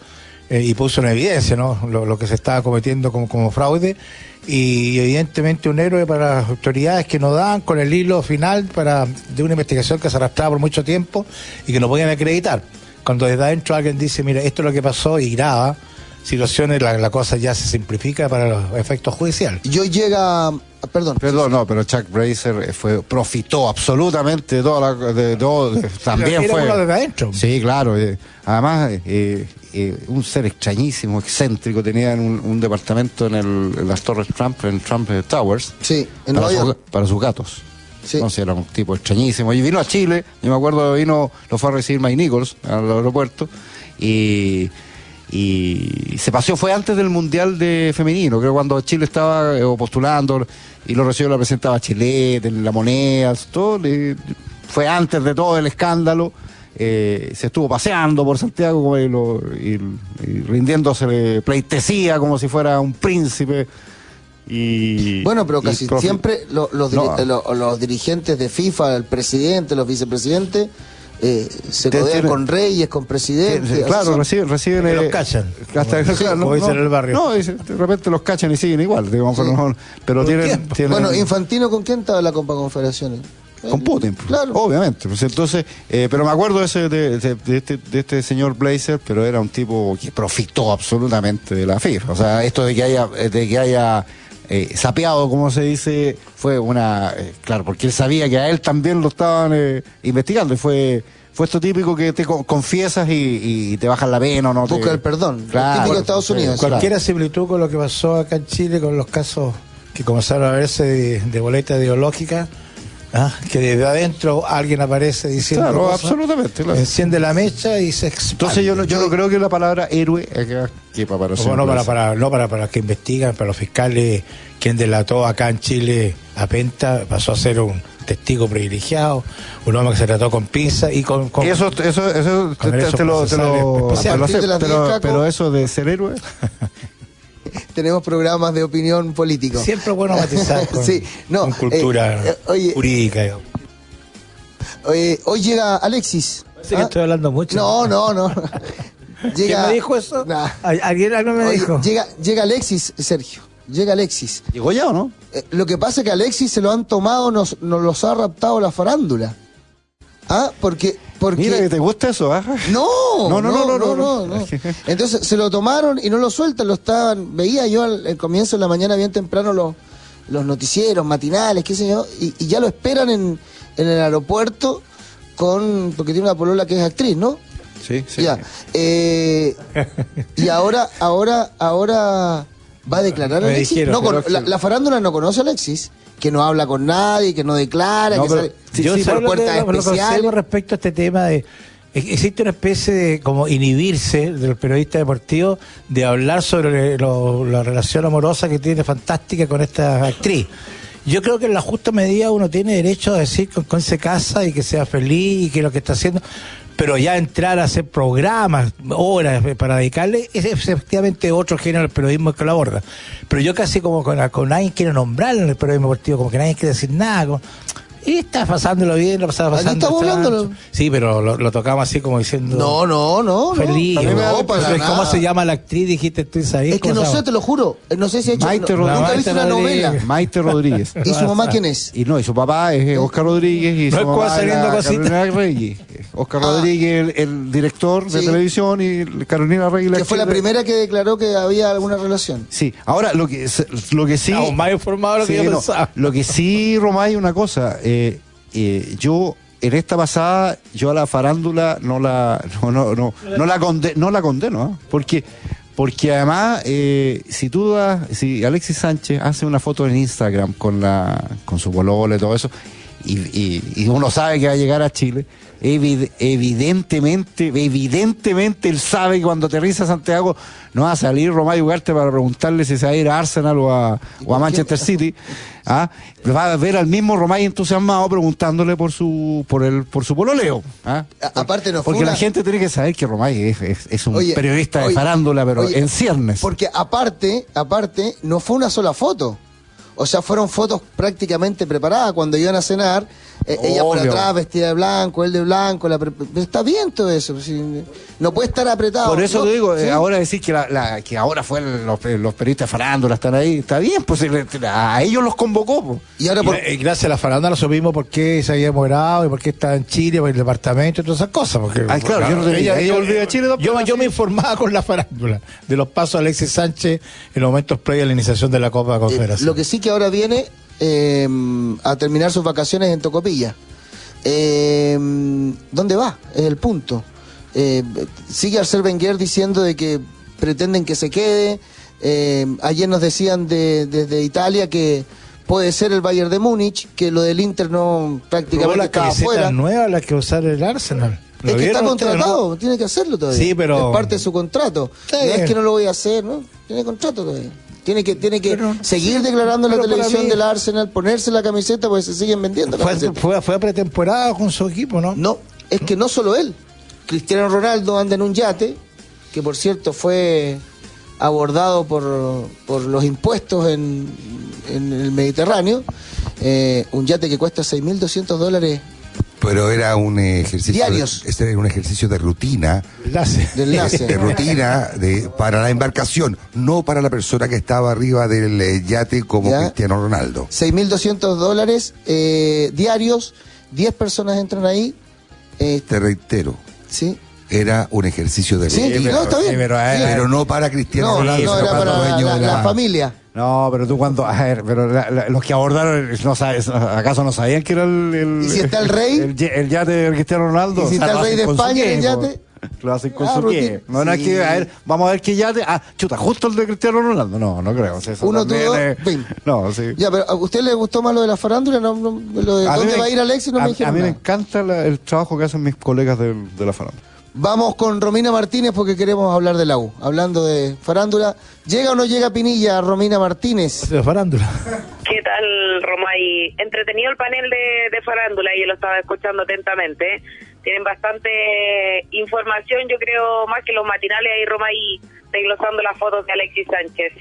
[SPEAKER 8] y puso en evidencia, ¿no?, lo que se estaba cometiendo como fraude, y evidentemente un héroe para las autoridades que no dan con el hilo final de una investigación que se arrastraba por mucho tiempo y que no podían acreditar. Cuando desde adentro alguien dice, mira, esto es lo que pasó, y graba situaciones, la cosa ya se simplifica para los efectos judiciales.
[SPEAKER 3] Y hoy llega... Perdón,
[SPEAKER 4] no, pero Chuck Blazer profitó absolutamente de todo, también
[SPEAKER 8] era
[SPEAKER 4] fue
[SPEAKER 8] uno desde adentro.
[SPEAKER 4] Sí, claro, además un ser extrañísimo, excéntrico, tenía un departamento en las Torres Trump, en Trump Towers,
[SPEAKER 3] sí, en Nueva York,
[SPEAKER 4] para sus gatos.
[SPEAKER 3] Sí.
[SPEAKER 4] Entonces era un tipo extrañísimo, y vino a Chile, yo me acuerdo, lo fue a recibir Mike Nichols al aeropuerto, y se paseó, fue antes del Mundial de Femenino, creo, cuando Chile estaba postulando, y lo recibió la presidenta Bachelet, La Moneda, todo, fue antes de todo el escándalo. Se estuvo paseando por Santiago y rindiéndose pleitesía como si fuera un príncipe.
[SPEAKER 3] Bueno, pero casi siempre los dirigentes de FIFA, el presidente, los vicepresidentes, se codean con reyes, con presidentes.
[SPEAKER 4] Claro, reciben
[SPEAKER 8] los cachan.
[SPEAKER 4] Como dicen en el barrio. No, de repente los cachan y siguen igual, digamos, sí. Pero tienen...
[SPEAKER 3] Bueno, Infantino, ¿con quién estaba en la Copa Confederaciones?
[SPEAKER 4] Con Putin, claro, obviamente. Pues entonces, pero me acuerdo de este señor Blazer, pero era un tipo que profitó absolutamente de la FIFA. O sea, esto de que haya sapeado, como se dice, fue claro, porque él sabía que a él también lo estaban investigando, y fue esto típico que te confiesas y te bajan la pena o no.
[SPEAKER 3] Busca el perdón,
[SPEAKER 4] claro,
[SPEAKER 3] típico de Estados Unidos.
[SPEAKER 8] Cualquier similitud con lo que pasó acá en Chile con los casos que comenzaron a verse de boleta ideológica. Que desde adentro alguien aparece diciendo
[SPEAKER 4] claro,
[SPEAKER 8] cosas,
[SPEAKER 4] absolutamente, claro.
[SPEAKER 8] Enciende la mecha y se expande.
[SPEAKER 4] Entonces yo no creo que la palabra héroe
[SPEAKER 8] para que investigan, para los fiscales, quien delató acá en Chile a Penta pasó a ser un testigo privilegiado, un hombre que se trató con pinza y con
[SPEAKER 4] eso pero eso de ser héroe.
[SPEAKER 3] Tenemos programas de opinión político.
[SPEAKER 8] Siempre es bueno matizar con,
[SPEAKER 3] sí,
[SPEAKER 8] con cultura jurídica.
[SPEAKER 3] Hoy llega Alexis.
[SPEAKER 8] Parece que estoy hablando mucho.
[SPEAKER 3] No.
[SPEAKER 8] ¿Quién me dijo eso?
[SPEAKER 3] Nah.
[SPEAKER 8] ¿Alguien me dijo?
[SPEAKER 3] Llega Alexis, Sergio. Llega Alexis.
[SPEAKER 4] ¿Llegó ya o no?
[SPEAKER 3] Lo que pasa es que Alexis se lo han tomado, nos los ha raptado la farándula. Porque
[SPEAKER 4] mira, que te gusta eso,
[SPEAKER 3] No. Entonces se lo tomaron y no lo sueltan, veía yo al comienzo de la mañana bien temprano los noticieros matinales, qué sé yo, y ya lo esperan en el aeropuerto porque tiene una polola que es actriz, ¿no?
[SPEAKER 4] Sí.
[SPEAKER 3] Ya. Y ahora va a declarar Alexis. La farándula no conoce a Alexis, que no habla con nadie, que no declara,
[SPEAKER 8] yo por puertas especiales. Respecto a este tema de existe una especie de como inhibirse del periodista deportivo de hablar sobre la relación amorosa que tiene fantástica con esta actriz. Yo creo que en la justa medida uno tiene derecho a decir con se casa y que sea feliz y que lo que está haciendo, pero ya entrar a hacer programas, horas para dedicarle, es efectivamente otro género del periodismo que lo aborda. Pero yo casi como con nadie quiero nombrarlo en el periodismo deportivo, como que nadie quiere decir nada. Y está pasándolo bien, lo pasaba pasando.
[SPEAKER 3] ¿Aquí está hablándolo?
[SPEAKER 8] Sí, pero lo tocamos así como diciendo...
[SPEAKER 3] No.
[SPEAKER 8] Feliz. ¿Cómo se llama la actriz? Dijiste tú, ¿sabes?
[SPEAKER 3] Es que no sé, te lo juro. No sé si ha hecho... Nunca he visto una novela.
[SPEAKER 4] Maite Rodríguez.
[SPEAKER 3] ¿Y su mamá quién es?
[SPEAKER 4] Y su papá es Oscar Rodríguez y su mamá es Carolina Reyes. Oscar Rodríguez, el director de televisión, y Carolina Reyes.
[SPEAKER 3] Que fue la primera que declaró que había alguna relación.
[SPEAKER 4] Sí. Ahora, lo que sí...
[SPEAKER 8] Estamos más informados de lo que yo pensaba.
[SPEAKER 4] Lo que sí, Romay, una cosa... yo en esta pasada a la farándula no la condeno, porque además si Alexis Sánchez hace una foto en Instagram con su polola y todo eso y uno sabe que va a llegar a Chile, evidentemente él sabe que cuando aterriza a Santiago no va a salir Romay Ugarte para preguntarle si se va a ir a Arsenal o a Manchester City. Va a ver al mismo Romay entusiasmado preguntándole por su pololeo.
[SPEAKER 3] Aparte
[SPEAKER 4] porque la gente tiene que saber que Romay es un periodista de farándula, pero en ciernes.
[SPEAKER 3] Porque aparte no fue una sola foto. O sea, fueron fotos prácticamente preparadas. Cuando iban a cenar, ella por atrás vestida de blanco, él de blanco, está bien todo eso, ¿sí? No puede estar apretado.
[SPEAKER 8] Por eso te digo,
[SPEAKER 3] ¿sí?
[SPEAKER 8] ahora decir que que ahora los periodistas de farándula están ahí, está bien, pues a ellos los convocó. Pues.
[SPEAKER 3] Y ahora
[SPEAKER 8] gracias a la farándula supimos por qué se había morado y por qué estaba en Chile, por el departamento y todas esas cosas. Porque,
[SPEAKER 4] claro, yo no tenía. Ella volvió a Chile.
[SPEAKER 8] Yo me informaba con la farándula de los pasos de Alexis Sánchez en los momentos previos a la iniciación de la Copa de Confederación.
[SPEAKER 3] Lo que sí que ahora viene a terminar sus vacaciones en Tocopilla. ¿Dónde va? Es el punto. Sigue Arsène Wenger diciendo de que pretenden que se quede. Ayer nos decían desde Italia que puede ser el Bayern de Múnich, que lo del Inter no prácticamente estaba afuera.
[SPEAKER 8] Nueva la que usar el Arsenal.
[SPEAKER 3] Es que está contratado, tiene que hacerlo todavía.
[SPEAKER 8] Sí, pero
[SPEAKER 3] es parte de su contrato. No es que no lo voy a hacer, ¿no? Tiene contrato todavía. Tiene que seguir declarando en la televisión del Arsenal, ponerse la camiseta, porque se siguen vendiendo.
[SPEAKER 8] Fue a pretemporada con su equipo, ¿no?
[SPEAKER 3] No, es que no solo él. Cristiano Ronaldo anda en un yate, que por cierto fue abordado por los impuestos en el Mediterráneo, un yate que cuesta $6.200.
[SPEAKER 2] Pero era un ejercicio
[SPEAKER 3] diarios.
[SPEAKER 2] Este era un ejercicio de rutina.
[SPEAKER 3] De enlace.
[SPEAKER 2] De rutina para la embarcación, no para la persona que estaba arriba del yate como Cristiano Ronaldo.
[SPEAKER 3] $6.200 diarios, 10 personas entran ahí.
[SPEAKER 2] Te reitero.
[SPEAKER 3] Sí.
[SPEAKER 2] Era un ejercicio de rutina.
[SPEAKER 3] Sí, no, está bien.
[SPEAKER 2] Pero no para Cristiano Ronaldo.
[SPEAKER 3] No, era para la familia.
[SPEAKER 8] No, pero tú cuando... A ver, pero los que abordaron, ¿acaso no sabían que era el...
[SPEAKER 3] ¿Y si está el rey?
[SPEAKER 8] El yate de Cristiano Ronaldo.
[SPEAKER 3] ¿Y si está el rey de España en el yate?
[SPEAKER 8] Lo hacen con su pie. No es que, a ver, vamos a ver qué yate... justo el de Cristiano Ronaldo. No creo. O sea,
[SPEAKER 3] uno, dos,
[SPEAKER 8] no, sí.
[SPEAKER 3] Ya, pero ¿a usted le gustó más lo de la farándula? Lo de ¿dónde va a ir Alexis? No me dijeron
[SPEAKER 4] A mí
[SPEAKER 3] nada.
[SPEAKER 4] me encanta el trabajo que hacen mis colegas de la farándula.
[SPEAKER 3] Vamos con Romina Martínez porque queremos hablar de la U. Hablando de farándula, ¿llega o no llega Pinilla, Romina Martínez?
[SPEAKER 8] De farándula.
[SPEAKER 15] ¿Qué tal, Romay? Entretenido el panel de farándula, y yo lo estaba escuchando atentamente. Tienen bastante información, yo creo, más que los matinales ahí, Romay, desglosando las fotos de Alexis Sánchez.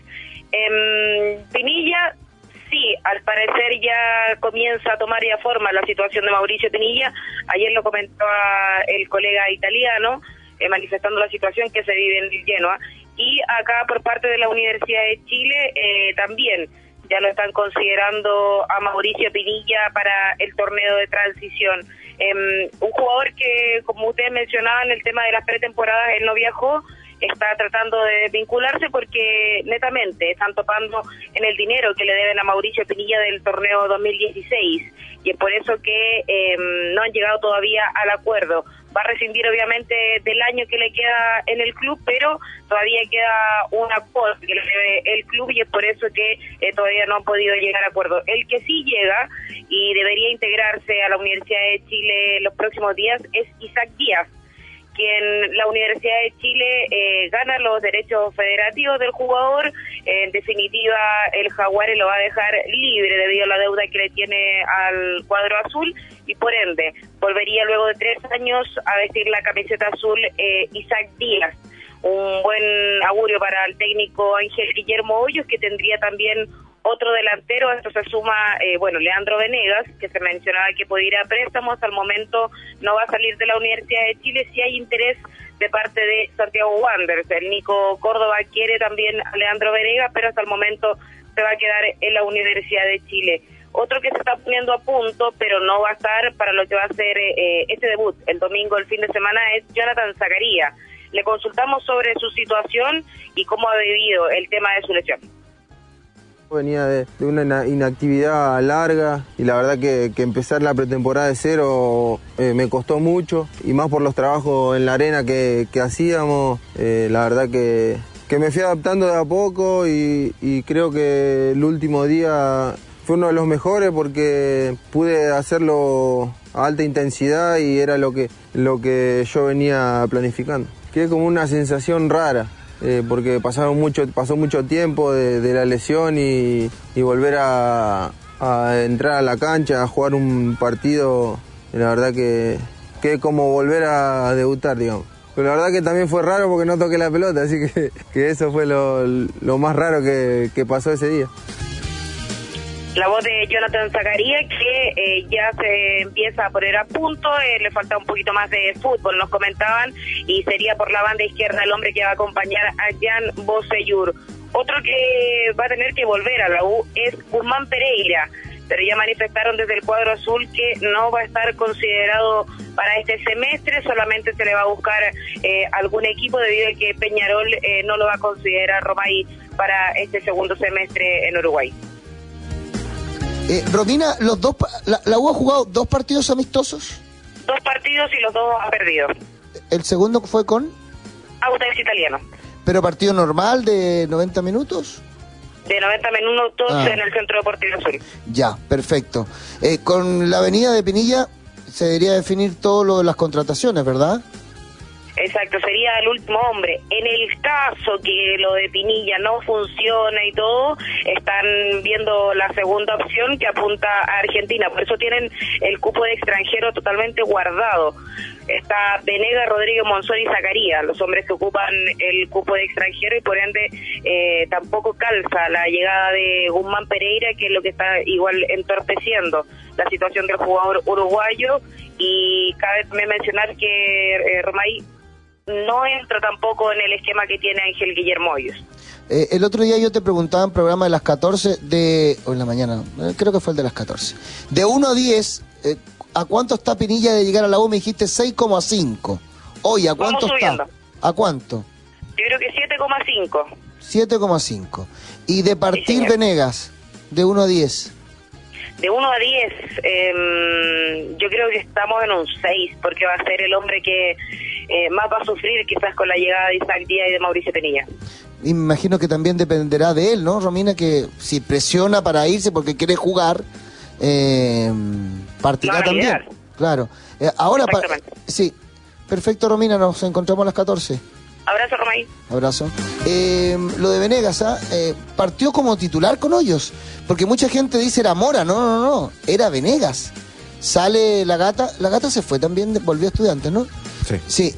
[SPEAKER 15] Pinilla, sí, al parecer ya comienza a tomar ya forma la situación de Mauricio Pinilla. Ayer lo comentó el colega italiano, manifestando la situación que se vive en Genoa. Y acá por parte de la Universidad de Chile también ya lo están considerando a Mauricio Pinilla para el torneo de transición. Un jugador que, como ustedes mencionaban, el tema de las pretemporadas, él no viajó, está tratando de vincularse porque netamente están topando en el dinero que le deben a Mauricio Pinilla del torneo 2016, y es por eso que no han llegado todavía al acuerdo. Va a rescindir obviamente del año que le queda en el club, pero todavía queda una cuota que le debe el club, y es por eso que todavía no han podido llegar a acuerdo. El que sí llega y debería integrarse a la Universidad de Chile los próximos días es Isaac Díaz, quien la Universidad de Chile gana los derechos federativos del jugador. En definitiva, el Jaguares lo va a dejar libre debido a la deuda que le tiene al cuadro azul, y por ende volvería luego de 3 años a vestir la camiseta azul Isaac Díaz. Un buen augurio para el técnico Ángel Guillermo Hoyos, que tendría también otro delantero. A esto se suma, Leandro Venegas, que se mencionaba que podía ir a préstamos. Al momento no va a salir de la Universidad de Chile. Si hay interés de parte de Santiago Wanderers. El Nico Córdoba quiere también a Leandro Venegas, pero hasta el momento se va a quedar en la Universidad de Chile. Otro que se está poniendo a punto, pero no va a estar para lo que va a ser este debut el domingo, el fin de semana, es Jonathan Zacarías. Le consultamos sobre su situación y cómo ha vivido el tema de su lesión.
[SPEAKER 16] Venía de una inactividad larga, y la verdad que empezar la pretemporada de cero me costó mucho, y más por los trabajos en la arena que hacíamos. La verdad que me fui adaptando de a poco, y creo que el último día fue uno de los mejores porque pude hacerlo a alta intensidad y era lo que yo venía planificando. Quedé como una sensación rara. Porque pasó mucho tiempo de la lesión, y volver a entrar a la cancha, a jugar un partido, la verdad que es como volver a debutar, digamos. Pero la verdad que también fue raro porque no toqué la pelota, así que eso fue lo más raro que pasó ese día.
[SPEAKER 15] La voz de Jonathan Zacarías, que ya se empieza a poner a punto, le falta un poquito más de fútbol, nos comentaban, y sería por la banda izquierda el hombre que va a acompañar a Jan Bosellur. Otro que va a tener que volver a la U es Guzmán Pereira, pero ya manifestaron desde el cuadro azul que no va a estar considerado para este semestre, solamente se le va a buscar algún equipo debido a que Peñarol no lo va a considerar Romay para este segundo semestre en Uruguay.
[SPEAKER 3] Romina, la U ha jugado 2 partidos amistosos.
[SPEAKER 15] 2 partidos y los 2 ha perdido.
[SPEAKER 3] ¿El segundo fue con?
[SPEAKER 15] Audax Italiano.
[SPEAKER 3] ¿Pero partido normal de 90 minutos?
[SPEAKER 15] De 90 minutos en el Centro Deportivo Sur.
[SPEAKER 3] Ya, perfecto. Con la avenida de Pinilla se debería definir todo lo de las contrataciones, ¿verdad?
[SPEAKER 15] Exacto, sería el último hombre. En el caso que lo de Pinilla no funcione y todo, están viendo la segunda opción que apunta a Argentina. Por eso tienen el cupo de extranjero totalmente guardado. Está Venegas, Rodríguez, Monzón y Zacarías, los hombres que ocupan el cupo de extranjero, y por ende tampoco calza la llegada de Guzmán Pereira, que es lo que está igual entorpeciendo la situación del jugador uruguayo. Y cabe mencionar que Romay no entra tampoco en el esquema que tiene Ángel Guillermo Hoyos.
[SPEAKER 3] El otro día yo te preguntaba en programa de las 14 o en la mañana, creo que fue el de las 14, de 1 a 10, ¿a cuánto está Pinilla de llegar a la U? Me dijiste 6,5. Hoy, ¿a cuánto está? ¿A cuánto?
[SPEAKER 15] Yo creo que 7,5.
[SPEAKER 3] 7,5. Y de partir Venegas, de 1 a 10.
[SPEAKER 15] De 1 a 10, yo creo que estamos en un 6, porque va a ser el hombre que más va a sufrir quizás con la llegada de Isaac Díaz y de Mauricio Pinilla.
[SPEAKER 3] Y me imagino que también dependerá de él, ¿no, Romina? Que si presiona para irse porque quiere jugar, partirá también. Claro. Ahora, sí, perfecto, Romina, nos encontramos a las 14.
[SPEAKER 15] Abrazo, Romay.
[SPEAKER 3] Abrazo. Lo de Venegas, partió como titular con Hoyos, porque mucha gente dice era Mora, no, era Venegas. Sale la gata se fue también, volvió a Estudiantes, ¿no? Sí.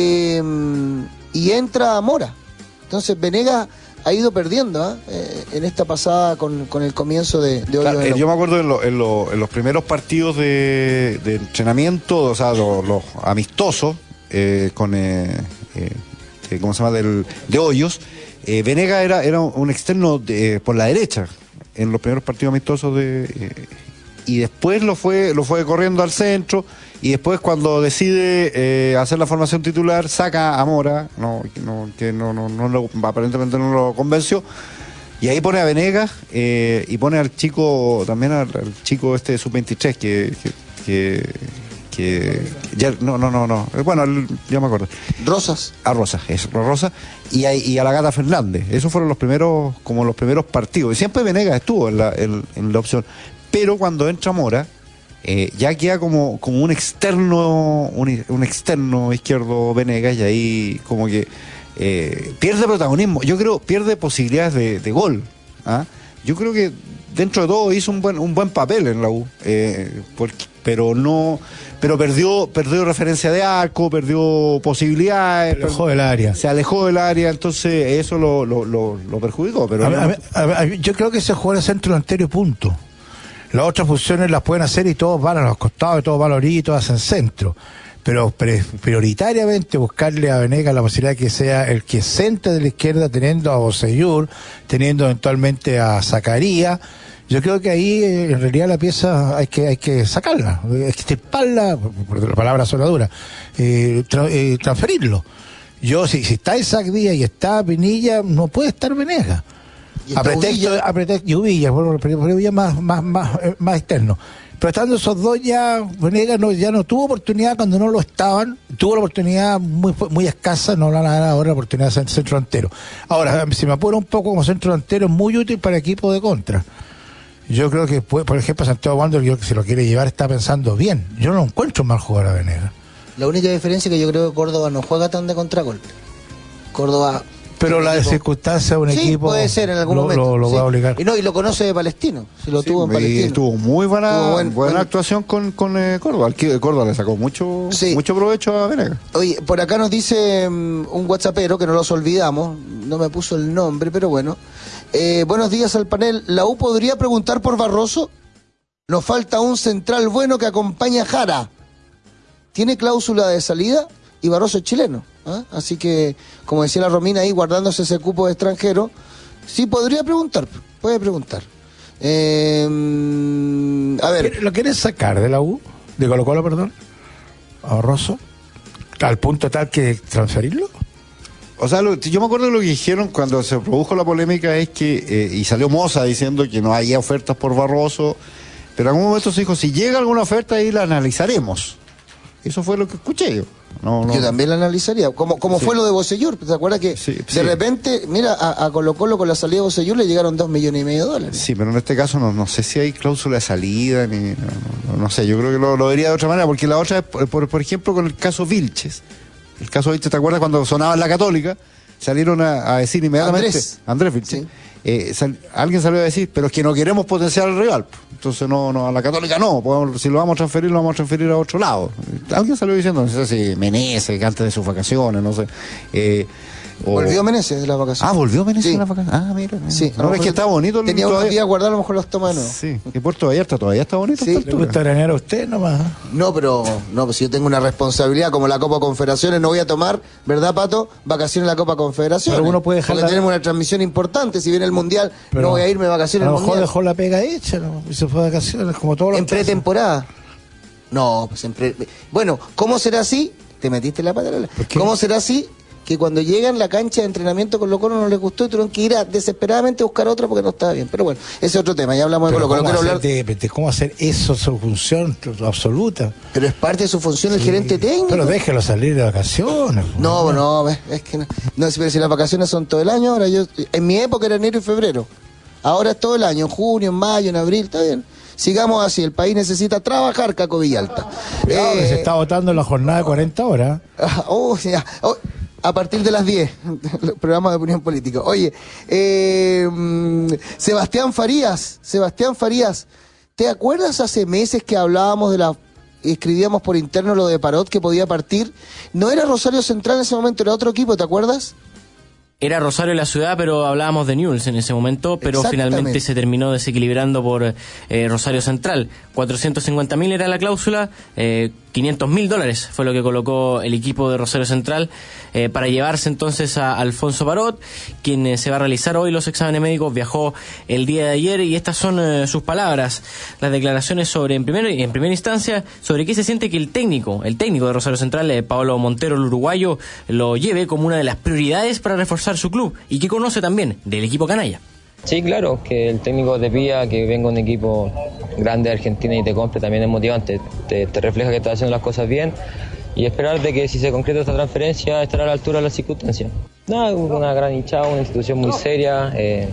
[SPEAKER 3] Y entra Mora. Entonces Venegas ha ido perdiendo en esta pasada con el comienzo de Hoyos.
[SPEAKER 4] Yo me acuerdo en los primeros partidos de entrenamiento, o sea, los amistosos, con... ¿cómo se llama? De Hoyos. Venegas era un externo por la derecha en los primeros partidos amistosos y después lo fue corriendo al centro, y después cuando decide hacer la formación titular saca a Mora, aparentemente no lo convenció, y ahí pone a Venegas y pone al chico también, al chico este de sub-23 que ya bueno, ya me acuerdo. Rosas, y a la Gata Fernández. Esos fueron los primeros partidos, y siempre Venegas estuvo en la opción, pero cuando entra Mora ya queda como un externo izquierdo Venegas, y ahí como que pierde protagonismo. Yo creo pierde posibilidades de gol. Yo creo que dentro de todo hizo un buen papel en la U, pero perdió referencia de arco, perdió posibilidades, se alejó del área, entonces eso lo perjudicó. Pero
[SPEAKER 8] yo creo que ese jugador es centro delantero y punto. Las otras funciones las pueden hacer y todos van a los costados, y todos van a la orilla y todos hacen centro. Pero prioritariamente buscarle a Venegas la posibilidad de que sea el que centre de la izquierda, teniendo a Bosellur, teniendo eventualmente a Zacarías. Yo creo que ahí en realidad la pieza hay que sacarla, hay que estirparla, por la palabra soladura, transferirlo. Si está Isaac Díaz y está Pinilla, no puede estar Venegas. A pretexto y Uvilla, más externo. Pero estando esos dos, ya Venegas ya no tuvo oportunidad cuando no lo estaban, tuvo la oportunidad muy escasa, no la van a dar ahora la oportunidad de ser centro delantero. Ahora, si me apuro un poco, como centro delantero es muy útil para equipos de contra. Yo creo que, por ejemplo, Santiago Wander, yo que se lo quiere llevar, está pensando bien. Yo no encuentro mal jugar a Venegas.
[SPEAKER 3] La única diferencia es que yo creo que Córdoba no juega tan de contragolpe. Córdoba
[SPEAKER 8] Pero la circunstancia de un equipo
[SPEAKER 3] puede ser en algún momento.
[SPEAKER 8] Lo va a obligar.
[SPEAKER 3] Y lo conoce de Palestino. Si lo tuvo en Palestino.
[SPEAKER 4] Tuvo muy buena actuación con Córdoba. Córdoba le sacó mucho provecho a Venegas.
[SPEAKER 3] Oye, por acá nos dice un whatsappero, que no los olvidamos, no me puso el nombre, pero bueno. Buenos días al panel. ¿La U podría preguntar por Barroso? Nos falta un central bueno que acompañe a Jara. Tiene cláusula de salida y Barroso es chileno. Así que, como decía la Romina ahí, guardándose ese cupo de extranjero, sí podría preguntar, puede preguntar. A ver.
[SPEAKER 8] ¿Lo quieres sacar de la U? ¿De Colo-Colo, perdón? ¿A Barroso? ¿Al punto tal que transferirlo?
[SPEAKER 4] O sea, yo me acuerdo de lo que dijeron cuando se produjo la polémica, es que, y salió Moza diciendo que no había ofertas por Barroso, pero en algún momento se dijo, si llega alguna oferta ahí la analizaremos. Eso fue lo que escuché yo. Yo
[SPEAKER 3] también la analizaría, como fue lo de Bocellur. ¿Te acuerdas que de repente, mira, a Colo-Colo con la salida de Bocellur le llegaron $2,5 millones?
[SPEAKER 4] Sí, pero en este caso no sé si hay cláusula de salida, ni no sé, yo creo que lo vería de otra manera, porque la otra es, por ejemplo, con el caso Vilches. El caso Vilches, ¿te acuerdas cuando sonaba en la Católica? Salieron a decir inmediatamente, Andrés Vilches. Alguien salió a decir, pero es que no queremos potenciar al rival. Entonces no, a la Católica no, si lo vamos a transferir a otro lado. Alguien salió diciendo, no sé si Meneses, que antes de sus vacaciones, no sé.
[SPEAKER 3] Volvió Meneses de las vacaciones.
[SPEAKER 4] ¿Volvió Meneses de las vacaciones? Mira.
[SPEAKER 3] Sí,
[SPEAKER 4] no, es que está bonito.
[SPEAKER 3] Tenía unos días guardados, a lo mejor los toma de nuevo.
[SPEAKER 4] Sí, que Puerto Vallarta todavía está bonito.
[SPEAKER 3] Sí.
[SPEAKER 8] ¿Le gusta granear a usted nomás?
[SPEAKER 3] No, pero pues si yo tengo una responsabilidad como la Copa Confederaciones, no voy a tomar, ¿verdad, Pato? Vacaciones en la Copa Confederaciones.
[SPEAKER 8] Pero uno puede dejar.
[SPEAKER 3] Porque tenemos una transmisión importante, si viene el Mundial, pero no voy a irme de vacaciones.
[SPEAKER 8] A lo mejor dejó la pega hecha, ¿no? Y se fue de vacaciones, como todos los
[SPEAKER 3] en pretemporada. No, pues bueno, ¿cómo será así? Te metiste la pata. ¿Cómo será así? Que cuando llegan a la cancha de entrenamiento con Colo-Colo no les gustó y tuvieron que ir a desesperadamente a buscar otra porque no estaba bien. Pero bueno, ese es otro tema, ya hablamos de Colo-Colo.
[SPEAKER 8] ¿Cómo hacer eso su función absoluta?
[SPEAKER 3] Pero es parte de su función el gerente técnico.
[SPEAKER 8] Pero déjelo salir de vacaciones.
[SPEAKER 3] No, es que no. No, pero si las vacaciones son todo el año, ahora en mi época era enero y febrero. Ahora es todo el año, en junio, en mayo, en abril, está bien. Sigamos así, el país necesita trabajar, Caco Villalta.
[SPEAKER 8] Se está votando en la jornada de 40 horas.
[SPEAKER 3] A partir de las 10, el programa de opinión política. Oye, Sebastián Farías, ¿te acuerdas hace meses que hablábamos escribíamos por interno lo de Parot que podía partir? No era Rosario Central en ese momento, era otro equipo, ¿te acuerdas?
[SPEAKER 17] Era Rosario la ciudad, pero hablábamos de Newell's en ese momento, pero finalmente se terminó desequilibrando por Rosario Central. 450.000 era la cláusula, $500.000 fue lo que colocó el equipo de Rosario Central para llevarse entonces a Alfonso Parot, quien se va a realizar hoy los exámenes médicos. Viajó el día de ayer y estas son sus palabras, las declaraciones sobre, en primera instancia, sobre qué se siente que el técnico de Rosario Central, Pablo Montero, el uruguayo, lo lleve como una de las prioridades para reforzar su club y que conoce también del equipo canalla.
[SPEAKER 18] Sí, claro, que el técnico te pida que venga un equipo grande de Argentina y te compre también es motivante, te refleja que estás haciendo las cosas bien y esperar de que si se concreta esta transferencia estará a la altura de las circunstancias. Nada, una gran hinchada, una institución muy seria,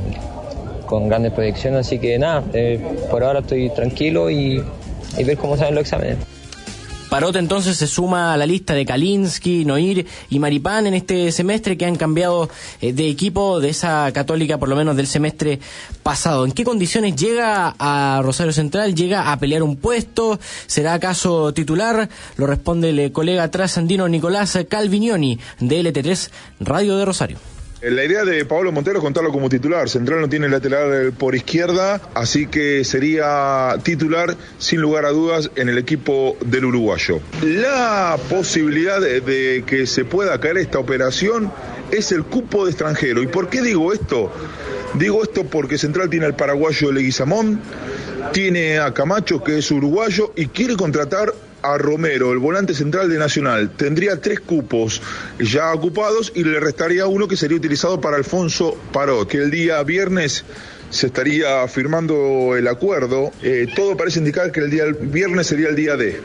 [SPEAKER 18] con grandes proyecciones, así que nada, por ahora estoy tranquilo y ver cómo salen los exámenes.
[SPEAKER 17] Parot entonces se suma a la lista de Kalinski, Noir y Maripán en este semestre, que han cambiado de equipo de esa Católica, por lo menos del semestre pasado. ¿En qué condiciones llega a Rosario Central? ¿Llega a pelear un puesto? ¿Será acaso titular? Lo responde el colega trasandino Nicolás Calvignoni de LT3 Radio de Rosario.
[SPEAKER 19] La idea de Pablo Montero es contarlo como titular. Central no tiene lateral por izquierda, así que sería titular sin lugar a dudas en el equipo del uruguayo. La posibilidad de que se pueda caer esta operación es el cupo de extranjero. ¿Y por qué digo esto? Digo esto porque Central tiene al paraguayo Leguizamón, tiene a Camacho, que es uruguayo, y quiere contratar a Romero, el volante central de Nacional. Tendría 3 cupos ya ocupados y le restaría uno que sería utilizado para Alfonso Parot, que el día viernes se estaría firmando el acuerdo. Todo parece indicar que el día viernes sería el día D.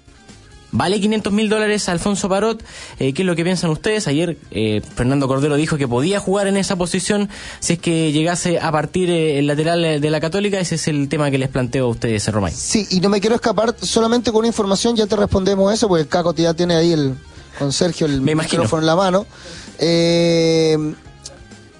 [SPEAKER 17] Vale $500.000 Alfonso Parot. ¿Qué es lo que piensan ustedes? Ayer Fernando Cordero dijo que podía jugar en esa posición si es que llegase a partir el lateral de la Católica. Ese es el tema que les planteo a ustedes, Romay.
[SPEAKER 3] Sí, y no me quiero escapar solamente con una información, ya te respondemos eso, porque el Caco ya tiene ahí con Sergio el micrófono en la mano.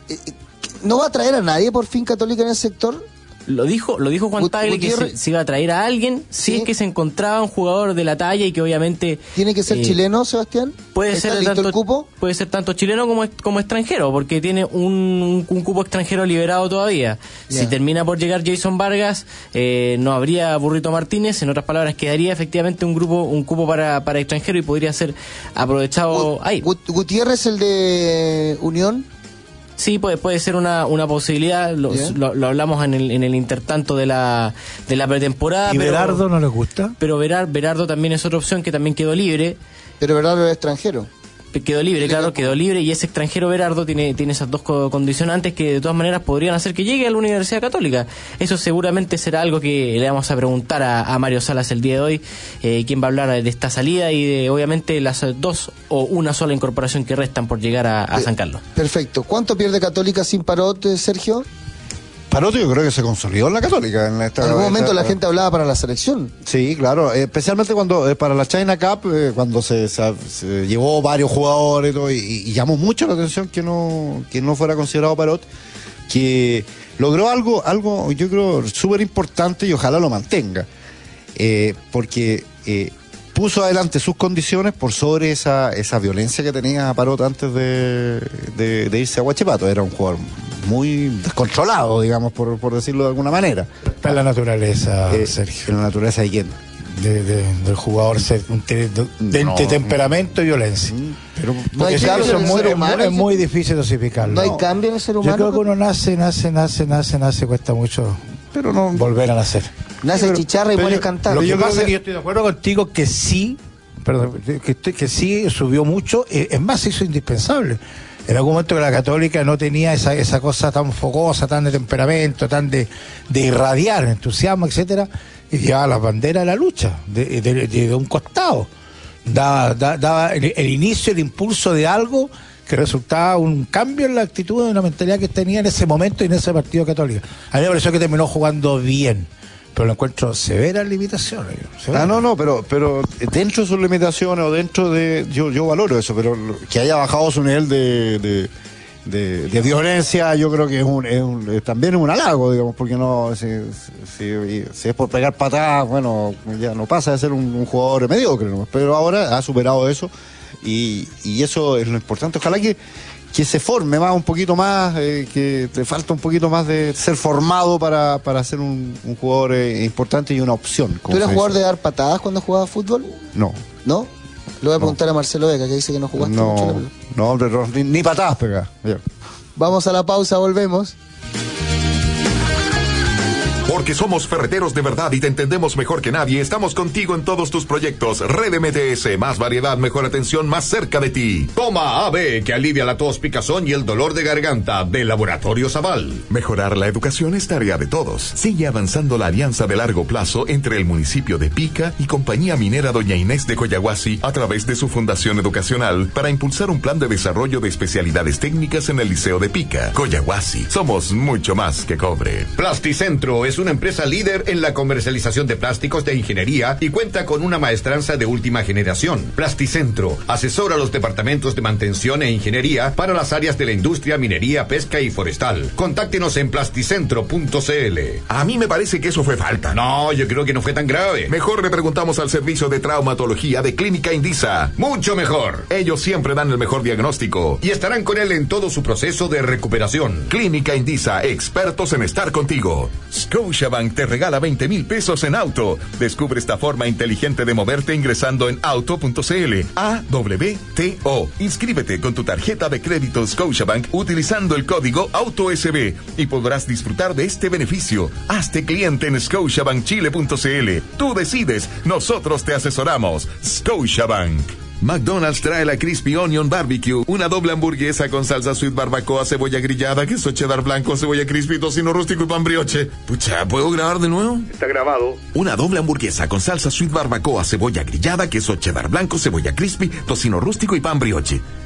[SPEAKER 3] ¿No va a traer a nadie por fin Católica en el sector?
[SPEAKER 17] Lo dijo Juan Tagle que se iba a traer a alguien si es que se encontraba un jugador de la talla y que obviamente...
[SPEAKER 3] ¿Tiene que ser chileno, Sebastián?
[SPEAKER 17] Puede ser
[SPEAKER 3] el cupo?
[SPEAKER 17] Puede ser tanto chileno como extranjero, porque tiene un cupo extranjero liberado todavía. Si termina por llegar Jason Vargas, no habría Burrito Martínez, en otras palabras quedaría efectivamente un cupo para extranjero y podría ser aprovechado ahí.
[SPEAKER 3] ¿Gutiérrez, el de Unión?
[SPEAKER 17] Sí, puede ser una posibilidad, lo hablamos en el intertanto de la pretemporada.
[SPEAKER 8] ¿Y Berardo no les gusta?
[SPEAKER 17] Pero Berardo también es otra opción que también quedó libre.
[SPEAKER 3] Pero Berardo es extranjero.
[SPEAKER 17] Quedó libre, claro, quedó libre, y ese extranjero Berardo tiene esas dos condicionantes que de todas maneras podrían hacer que llegue a la Universidad Católica. Eso seguramente será algo que le vamos a preguntar a Mario Salas el día de hoy, quien va a hablar de esta salida y de obviamente las dos o una sola incorporación que restan por llegar a San Carlos.
[SPEAKER 3] Perfecto. ¿Cuánto pierde Católica sin Parot, Sergio?
[SPEAKER 4] Parot yo creo que se consolidó en la Católica. En
[SPEAKER 3] algún momento la gente hablaba para la selección.
[SPEAKER 4] Sí, claro, especialmente cuando para la China Cup, cuando se llevó varios jugadores y todo, y llamó mucho la atención que no fuera considerado Parot, que logró algo yo creo súper importante y ojalá lo mantenga, porque puso adelante sus condiciones por sobre esa violencia que tenía Parot antes de irse a Huachipato. Era un jugador muy descontrolado, digamos, por decirlo de alguna manera.
[SPEAKER 8] Está en la naturaleza, Sergio.
[SPEAKER 4] ¿En la naturaleza de quién?
[SPEAKER 8] Del jugador, de temperamento y violencia.
[SPEAKER 3] Pero no hay cambio en el ser humano.
[SPEAKER 8] Es muy difícil dosificarlo.
[SPEAKER 3] No hay cambio en el ser humano.
[SPEAKER 8] Yo creo que uno nace, cuesta mucho
[SPEAKER 4] pero no
[SPEAKER 8] volver a nacer.
[SPEAKER 3] Nace chicharra y muere cantando.
[SPEAKER 8] Lo que pasa es que yo estoy de acuerdo contigo que sí, que sí subió mucho, es más, se hizo indispensable. En algún momento que la Católica no tenía esa cosa tan fogosa, tan de temperamento, tan de irradiar entusiasmo, etcétera, y llevaba las banderas de la lucha, de un costado. Daba el inicio, el impulso de algo que resultaba un cambio en la actitud de una mentalidad que tenía en ese momento y en ese partido Católica. A mí me pareció que terminó jugando bien, pero lo encuentro severas limitaciones.
[SPEAKER 4] Pero dentro de sus limitaciones o dentro de... Yo valoro eso, pero que haya bajado su nivel de violencia, yo creo que también es un halago, digamos, porque no si es por pegar patadas, bueno, ya no pasa de ser un jugador mediocre, ¿no? Pero ahora ha superado eso y eso es lo importante. Ojalá que se forme más, un poquito más, que le falta un poquito más de ser formado para ser un jugador importante y una opción.
[SPEAKER 3] ¿Tú eras jugador de dar patadas cuando jugabas fútbol?
[SPEAKER 4] No.
[SPEAKER 3] ¿No? Lo voy a preguntar a Marcelo Vega, que dice que no jugaste mucho la pelota.
[SPEAKER 4] No, hombre, ni patadas pega.
[SPEAKER 3] Vamos a la pausa, volvemos.
[SPEAKER 1] Porque somos ferreteros de verdad y te entendemos mejor que nadie, estamos contigo en todos tus proyectos. Red MTS, más variedad, mejor atención, más cerca de ti. Toma AB, que alivia la tos, picazón y el dolor de garganta, de Laboratorio Zaval. Mejorar la educación es tarea de todos. Sigue avanzando la alianza de largo plazo entre el municipio de Pica y Compañía Minera Doña Inés de Coyahuasi a través de su fundación educacional para impulsar un plan de desarrollo de especialidades técnicas en el Liceo de Pica. Coyahuasi, somos mucho más que cobre. Plasticentro es una empresa líder en la comercialización de plásticos de ingeniería y cuenta con una maestranza de última generación. Plasticentro asesora a los departamentos de mantención e ingeniería para las áreas de la industria, minería, pesca y forestal. Contáctenos en plasticentro.cl. A mí me parece que eso fue falta. No, yo creo que no fue tan grave. Mejor le preguntamos al servicio de traumatología de Clínica Indisa. Mucho mejor. Ellos siempre dan el mejor diagnóstico y estarán con él en todo su proceso de recuperación. Clínica Indisa, expertos en estar contigo. Scotiabank te regala 20,000 pesos en auto. Descubre esta forma inteligente de moverte ingresando en auto.cl. AWTO. Inscríbete con tu tarjeta de crédito Scotiabank utilizando el código AutoSB y podrás disfrutar de este beneficio. Hazte cliente en scotiabankchile.cl. Tú decides, nosotros te asesoramos. Scotiabank. McDonald's trae la Crispy Onion Barbecue, una doble hamburguesa con salsa sweet barbacoa, cebolla grillada, queso cheddar blanco, cebolla crispy, tocino rústico y pan brioche. Pucha, ¿puedo grabar de nuevo?
[SPEAKER 19] Está grabado.
[SPEAKER 1] Una doble hamburguesa con salsa sweet barbacoa, cebolla grillada, queso cheddar blanco, cebolla crispy, tocino rústico y pan brioche.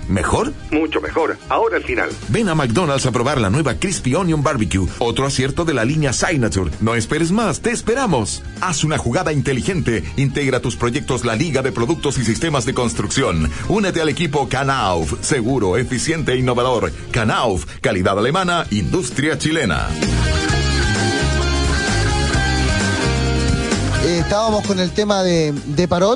[SPEAKER 1] ¿Mejor?
[SPEAKER 20] Mucho mejor. Ahora al final.
[SPEAKER 1] Ven a McDonald's a probar la nueva Crispy Onion Barbecue, otro acierto de la línea Signature. No esperes más, te esperamos. Haz una jugada inteligente, integra a tus proyectos la Liga de Productos y Sistemas de Construcción. Únete al equipo Knauf, seguro, eficiente e innovador. Knauf, calidad alemana, industria chilena.
[SPEAKER 3] Estábamos con el tema de Parot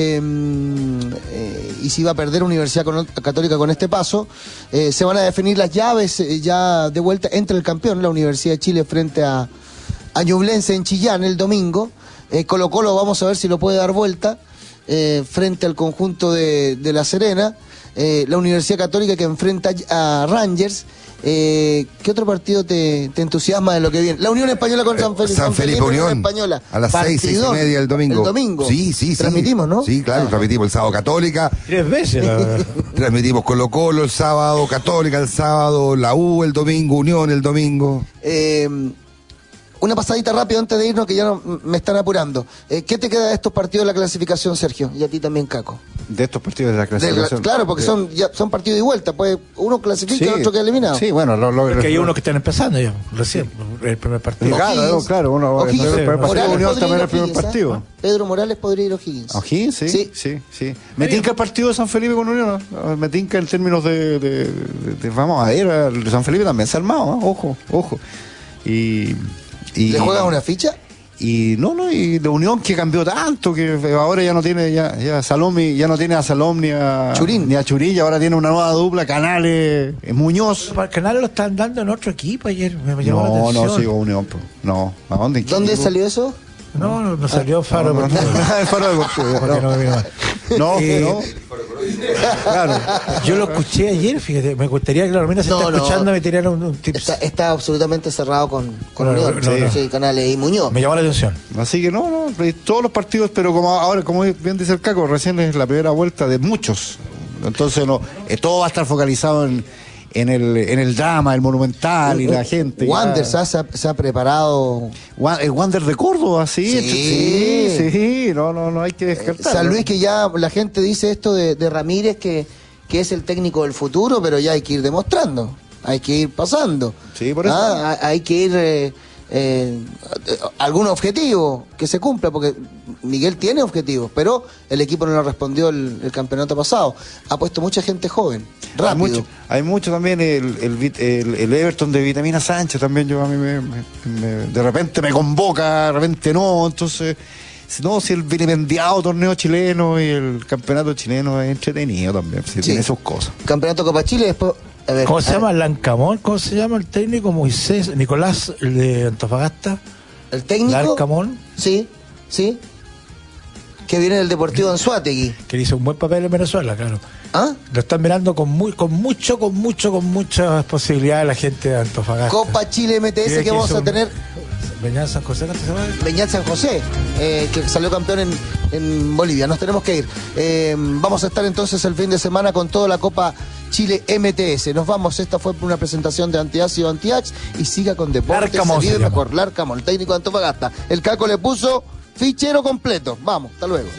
[SPEAKER 3] y si iba a perder Universidad Católica con este paso. Se van a definir las llaves ya de vuelta entre el campeón, la Universidad de Chile, frente a Ñublense en Chillán el domingo. Colo-Colo vamos a ver si lo puede dar vuelta frente al conjunto de La Serena. La Universidad Católica que enfrenta a Rangers. ¿Qué otro partido te entusiasma de lo que viene? La Unión Española con
[SPEAKER 2] San Felipe Unión Española. A las 6:30 el domingo.
[SPEAKER 3] El domingo.
[SPEAKER 2] Sí.
[SPEAKER 3] Transmitimos, ¿no?
[SPEAKER 2] Sí, claro, transmitimos el sábado Católica.
[SPEAKER 8] 3 veces, la verdad.
[SPEAKER 2] Transmitimos Colo-Colo el sábado, Católica el sábado, la U el domingo, Unión el domingo.
[SPEAKER 3] Una pasadita rápido antes de irnos, que ya no, me están apurando. ¿Qué te queda de estos partidos de la clasificación, Sergio? Y a ti también, Caco.
[SPEAKER 4] De estos partidos de la clasificación.
[SPEAKER 3] Claro, porque son partidos de vuelta. Pues uno clasifica y el otro queda eliminado.
[SPEAKER 4] Sí, bueno.
[SPEAKER 8] Porque hay unos que están empezando ya, recién, el primer partido.
[SPEAKER 4] Claro, uno. El primer partido Unión también el primer partido.
[SPEAKER 3] Pedro Morales podría ir a O'Higgins.
[SPEAKER 4] ¿O'Higgins? Sí. Me tinca el partido de San Felipe con Unión. Me tinca en términos de vamos a ver, el San Felipe también se ha armado, ojo. Y
[SPEAKER 3] ¿le juegas una ficha?
[SPEAKER 4] Y y de Unión que cambió tanto, que ahora ya no tiene ya Salom, ya no tiene a Salom ni a Churilla, ahora tiene una nueva dupla, Canales, Muñoz.
[SPEAKER 8] Canales lo están dando en otro equipo ayer, me llamó la atención.
[SPEAKER 4] No, sigo Unión, pues. No, ¿a dónde?
[SPEAKER 3] ¿Dónde salió eso?
[SPEAKER 8] No salió Faro Deportivo.
[SPEAKER 4] El Faro Deportivo.
[SPEAKER 8] No me vino mal.
[SPEAKER 4] No.
[SPEAKER 8] Claro, yo lo escuché ayer, fíjate, me gustaría que la Romina se está escuchando me tirara un tips.
[SPEAKER 3] Está absolutamente cerrado con Unión, sí, Canales y Muñoz.
[SPEAKER 8] Me llamó la atención.
[SPEAKER 4] Así que todos los partidos, pero como bien dice el Caco, recién es la primera vuelta de muchos. Entonces todo va a estar focalizado en el drama, el Monumental y la gente.
[SPEAKER 3] Wander se ha preparado.
[SPEAKER 4] El Wander de Córdoba, sí, no hay que descartar.
[SPEAKER 3] San Luis, que ya la gente dice esto de Ramírez, que es el técnico del futuro, pero ya hay que ir demostrando, hay que ir pasando.
[SPEAKER 4] Sí, por eso.
[SPEAKER 3] Hay que ir algún objetivo que se cumpla, porque Miguel tiene objetivos, pero el equipo no le respondió el campeonato pasado. Ha puesto mucha gente joven, rápido.
[SPEAKER 4] Hay mucho también el Everton de Vitamina Sánchez también. Yo a mí de repente me convoca, de repente no, entonces si el vilipendiado torneo chileno y el campeonato chileno es entretenido también, tiene sus cosas.
[SPEAKER 3] Campeonato Copa Chile, después
[SPEAKER 8] ¿cómo se llama? Lancamón, ¿cómo se llama el técnico? Nicolás, el de Antofagasta.
[SPEAKER 3] ¿El técnico?
[SPEAKER 8] Lancamón.
[SPEAKER 3] Sí. Que viene del Deportivo Anzoátegui.
[SPEAKER 8] Que hizo un buen papel en Venezuela, claro.
[SPEAKER 3] ¿Ah?
[SPEAKER 8] Lo están mirando con muchas posibilidades la gente de Antofagasta.
[SPEAKER 3] Copa Chile MTS que vamos a tener.
[SPEAKER 8] Beñat San José, ¿no se llama?
[SPEAKER 3] Beñat San José, que salió campeón en Bolivia. Nos tenemos que ir. Vamos a estar entonces el fin de semana con toda la Copa Chile MTS. Nos vamos. Esta fue una presentación de Antiácido Antiax y siga con Deportes. Larcamón, el técnico de Antofagasta. El Caco le puso fichero completo. Vamos, hasta luego.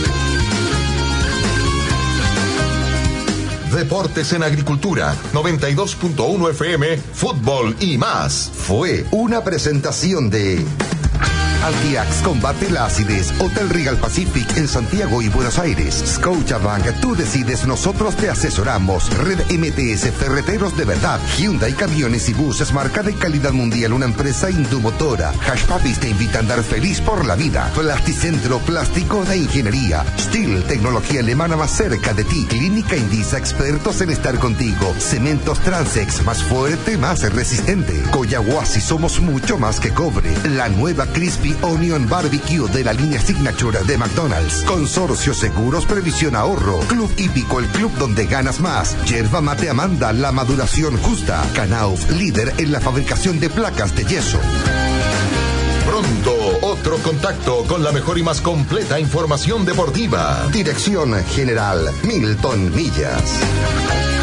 [SPEAKER 1] Deportes en Agricultura, 92.1 FM, fútbol y más.
[SPEAKER 2] Fue una presentación de Antiax combate la acidez. Hotel Regal Pacific en Santiago y Buenos Aires. Scotiabank, tú decides, nosotros te asesoramos. Red MTS, ferreteros de verdad. Hyundai Camiones y Buses, marca de calidad mundial, una empresa indumotora. Hash Papis te invita a andar feliz por la vida. Plasticentro, plástico de ingeniería. Steel, tecnología alemana más cerca de ti. Clínica Indisa, expertos en estar contigo. Cementos Transex, más fuerte, más resistente. Coyahuasi, somos mucho más que cobre. La nueva Crispy Onion Barbecue de la línea Signature de McDonald's. Consorcio Seguros Previsión Ahorro. Club Hípico, el club donde ganas más. Yerba Mate Amanda, la maduración justa. Knauf, líder en la fabricación de placas de yeso.
[SPEAKER 1] Pronto, otro contacto con la mejor y más completa información deportiva.
[SPEAKER 2] Dirección General Milton Millas.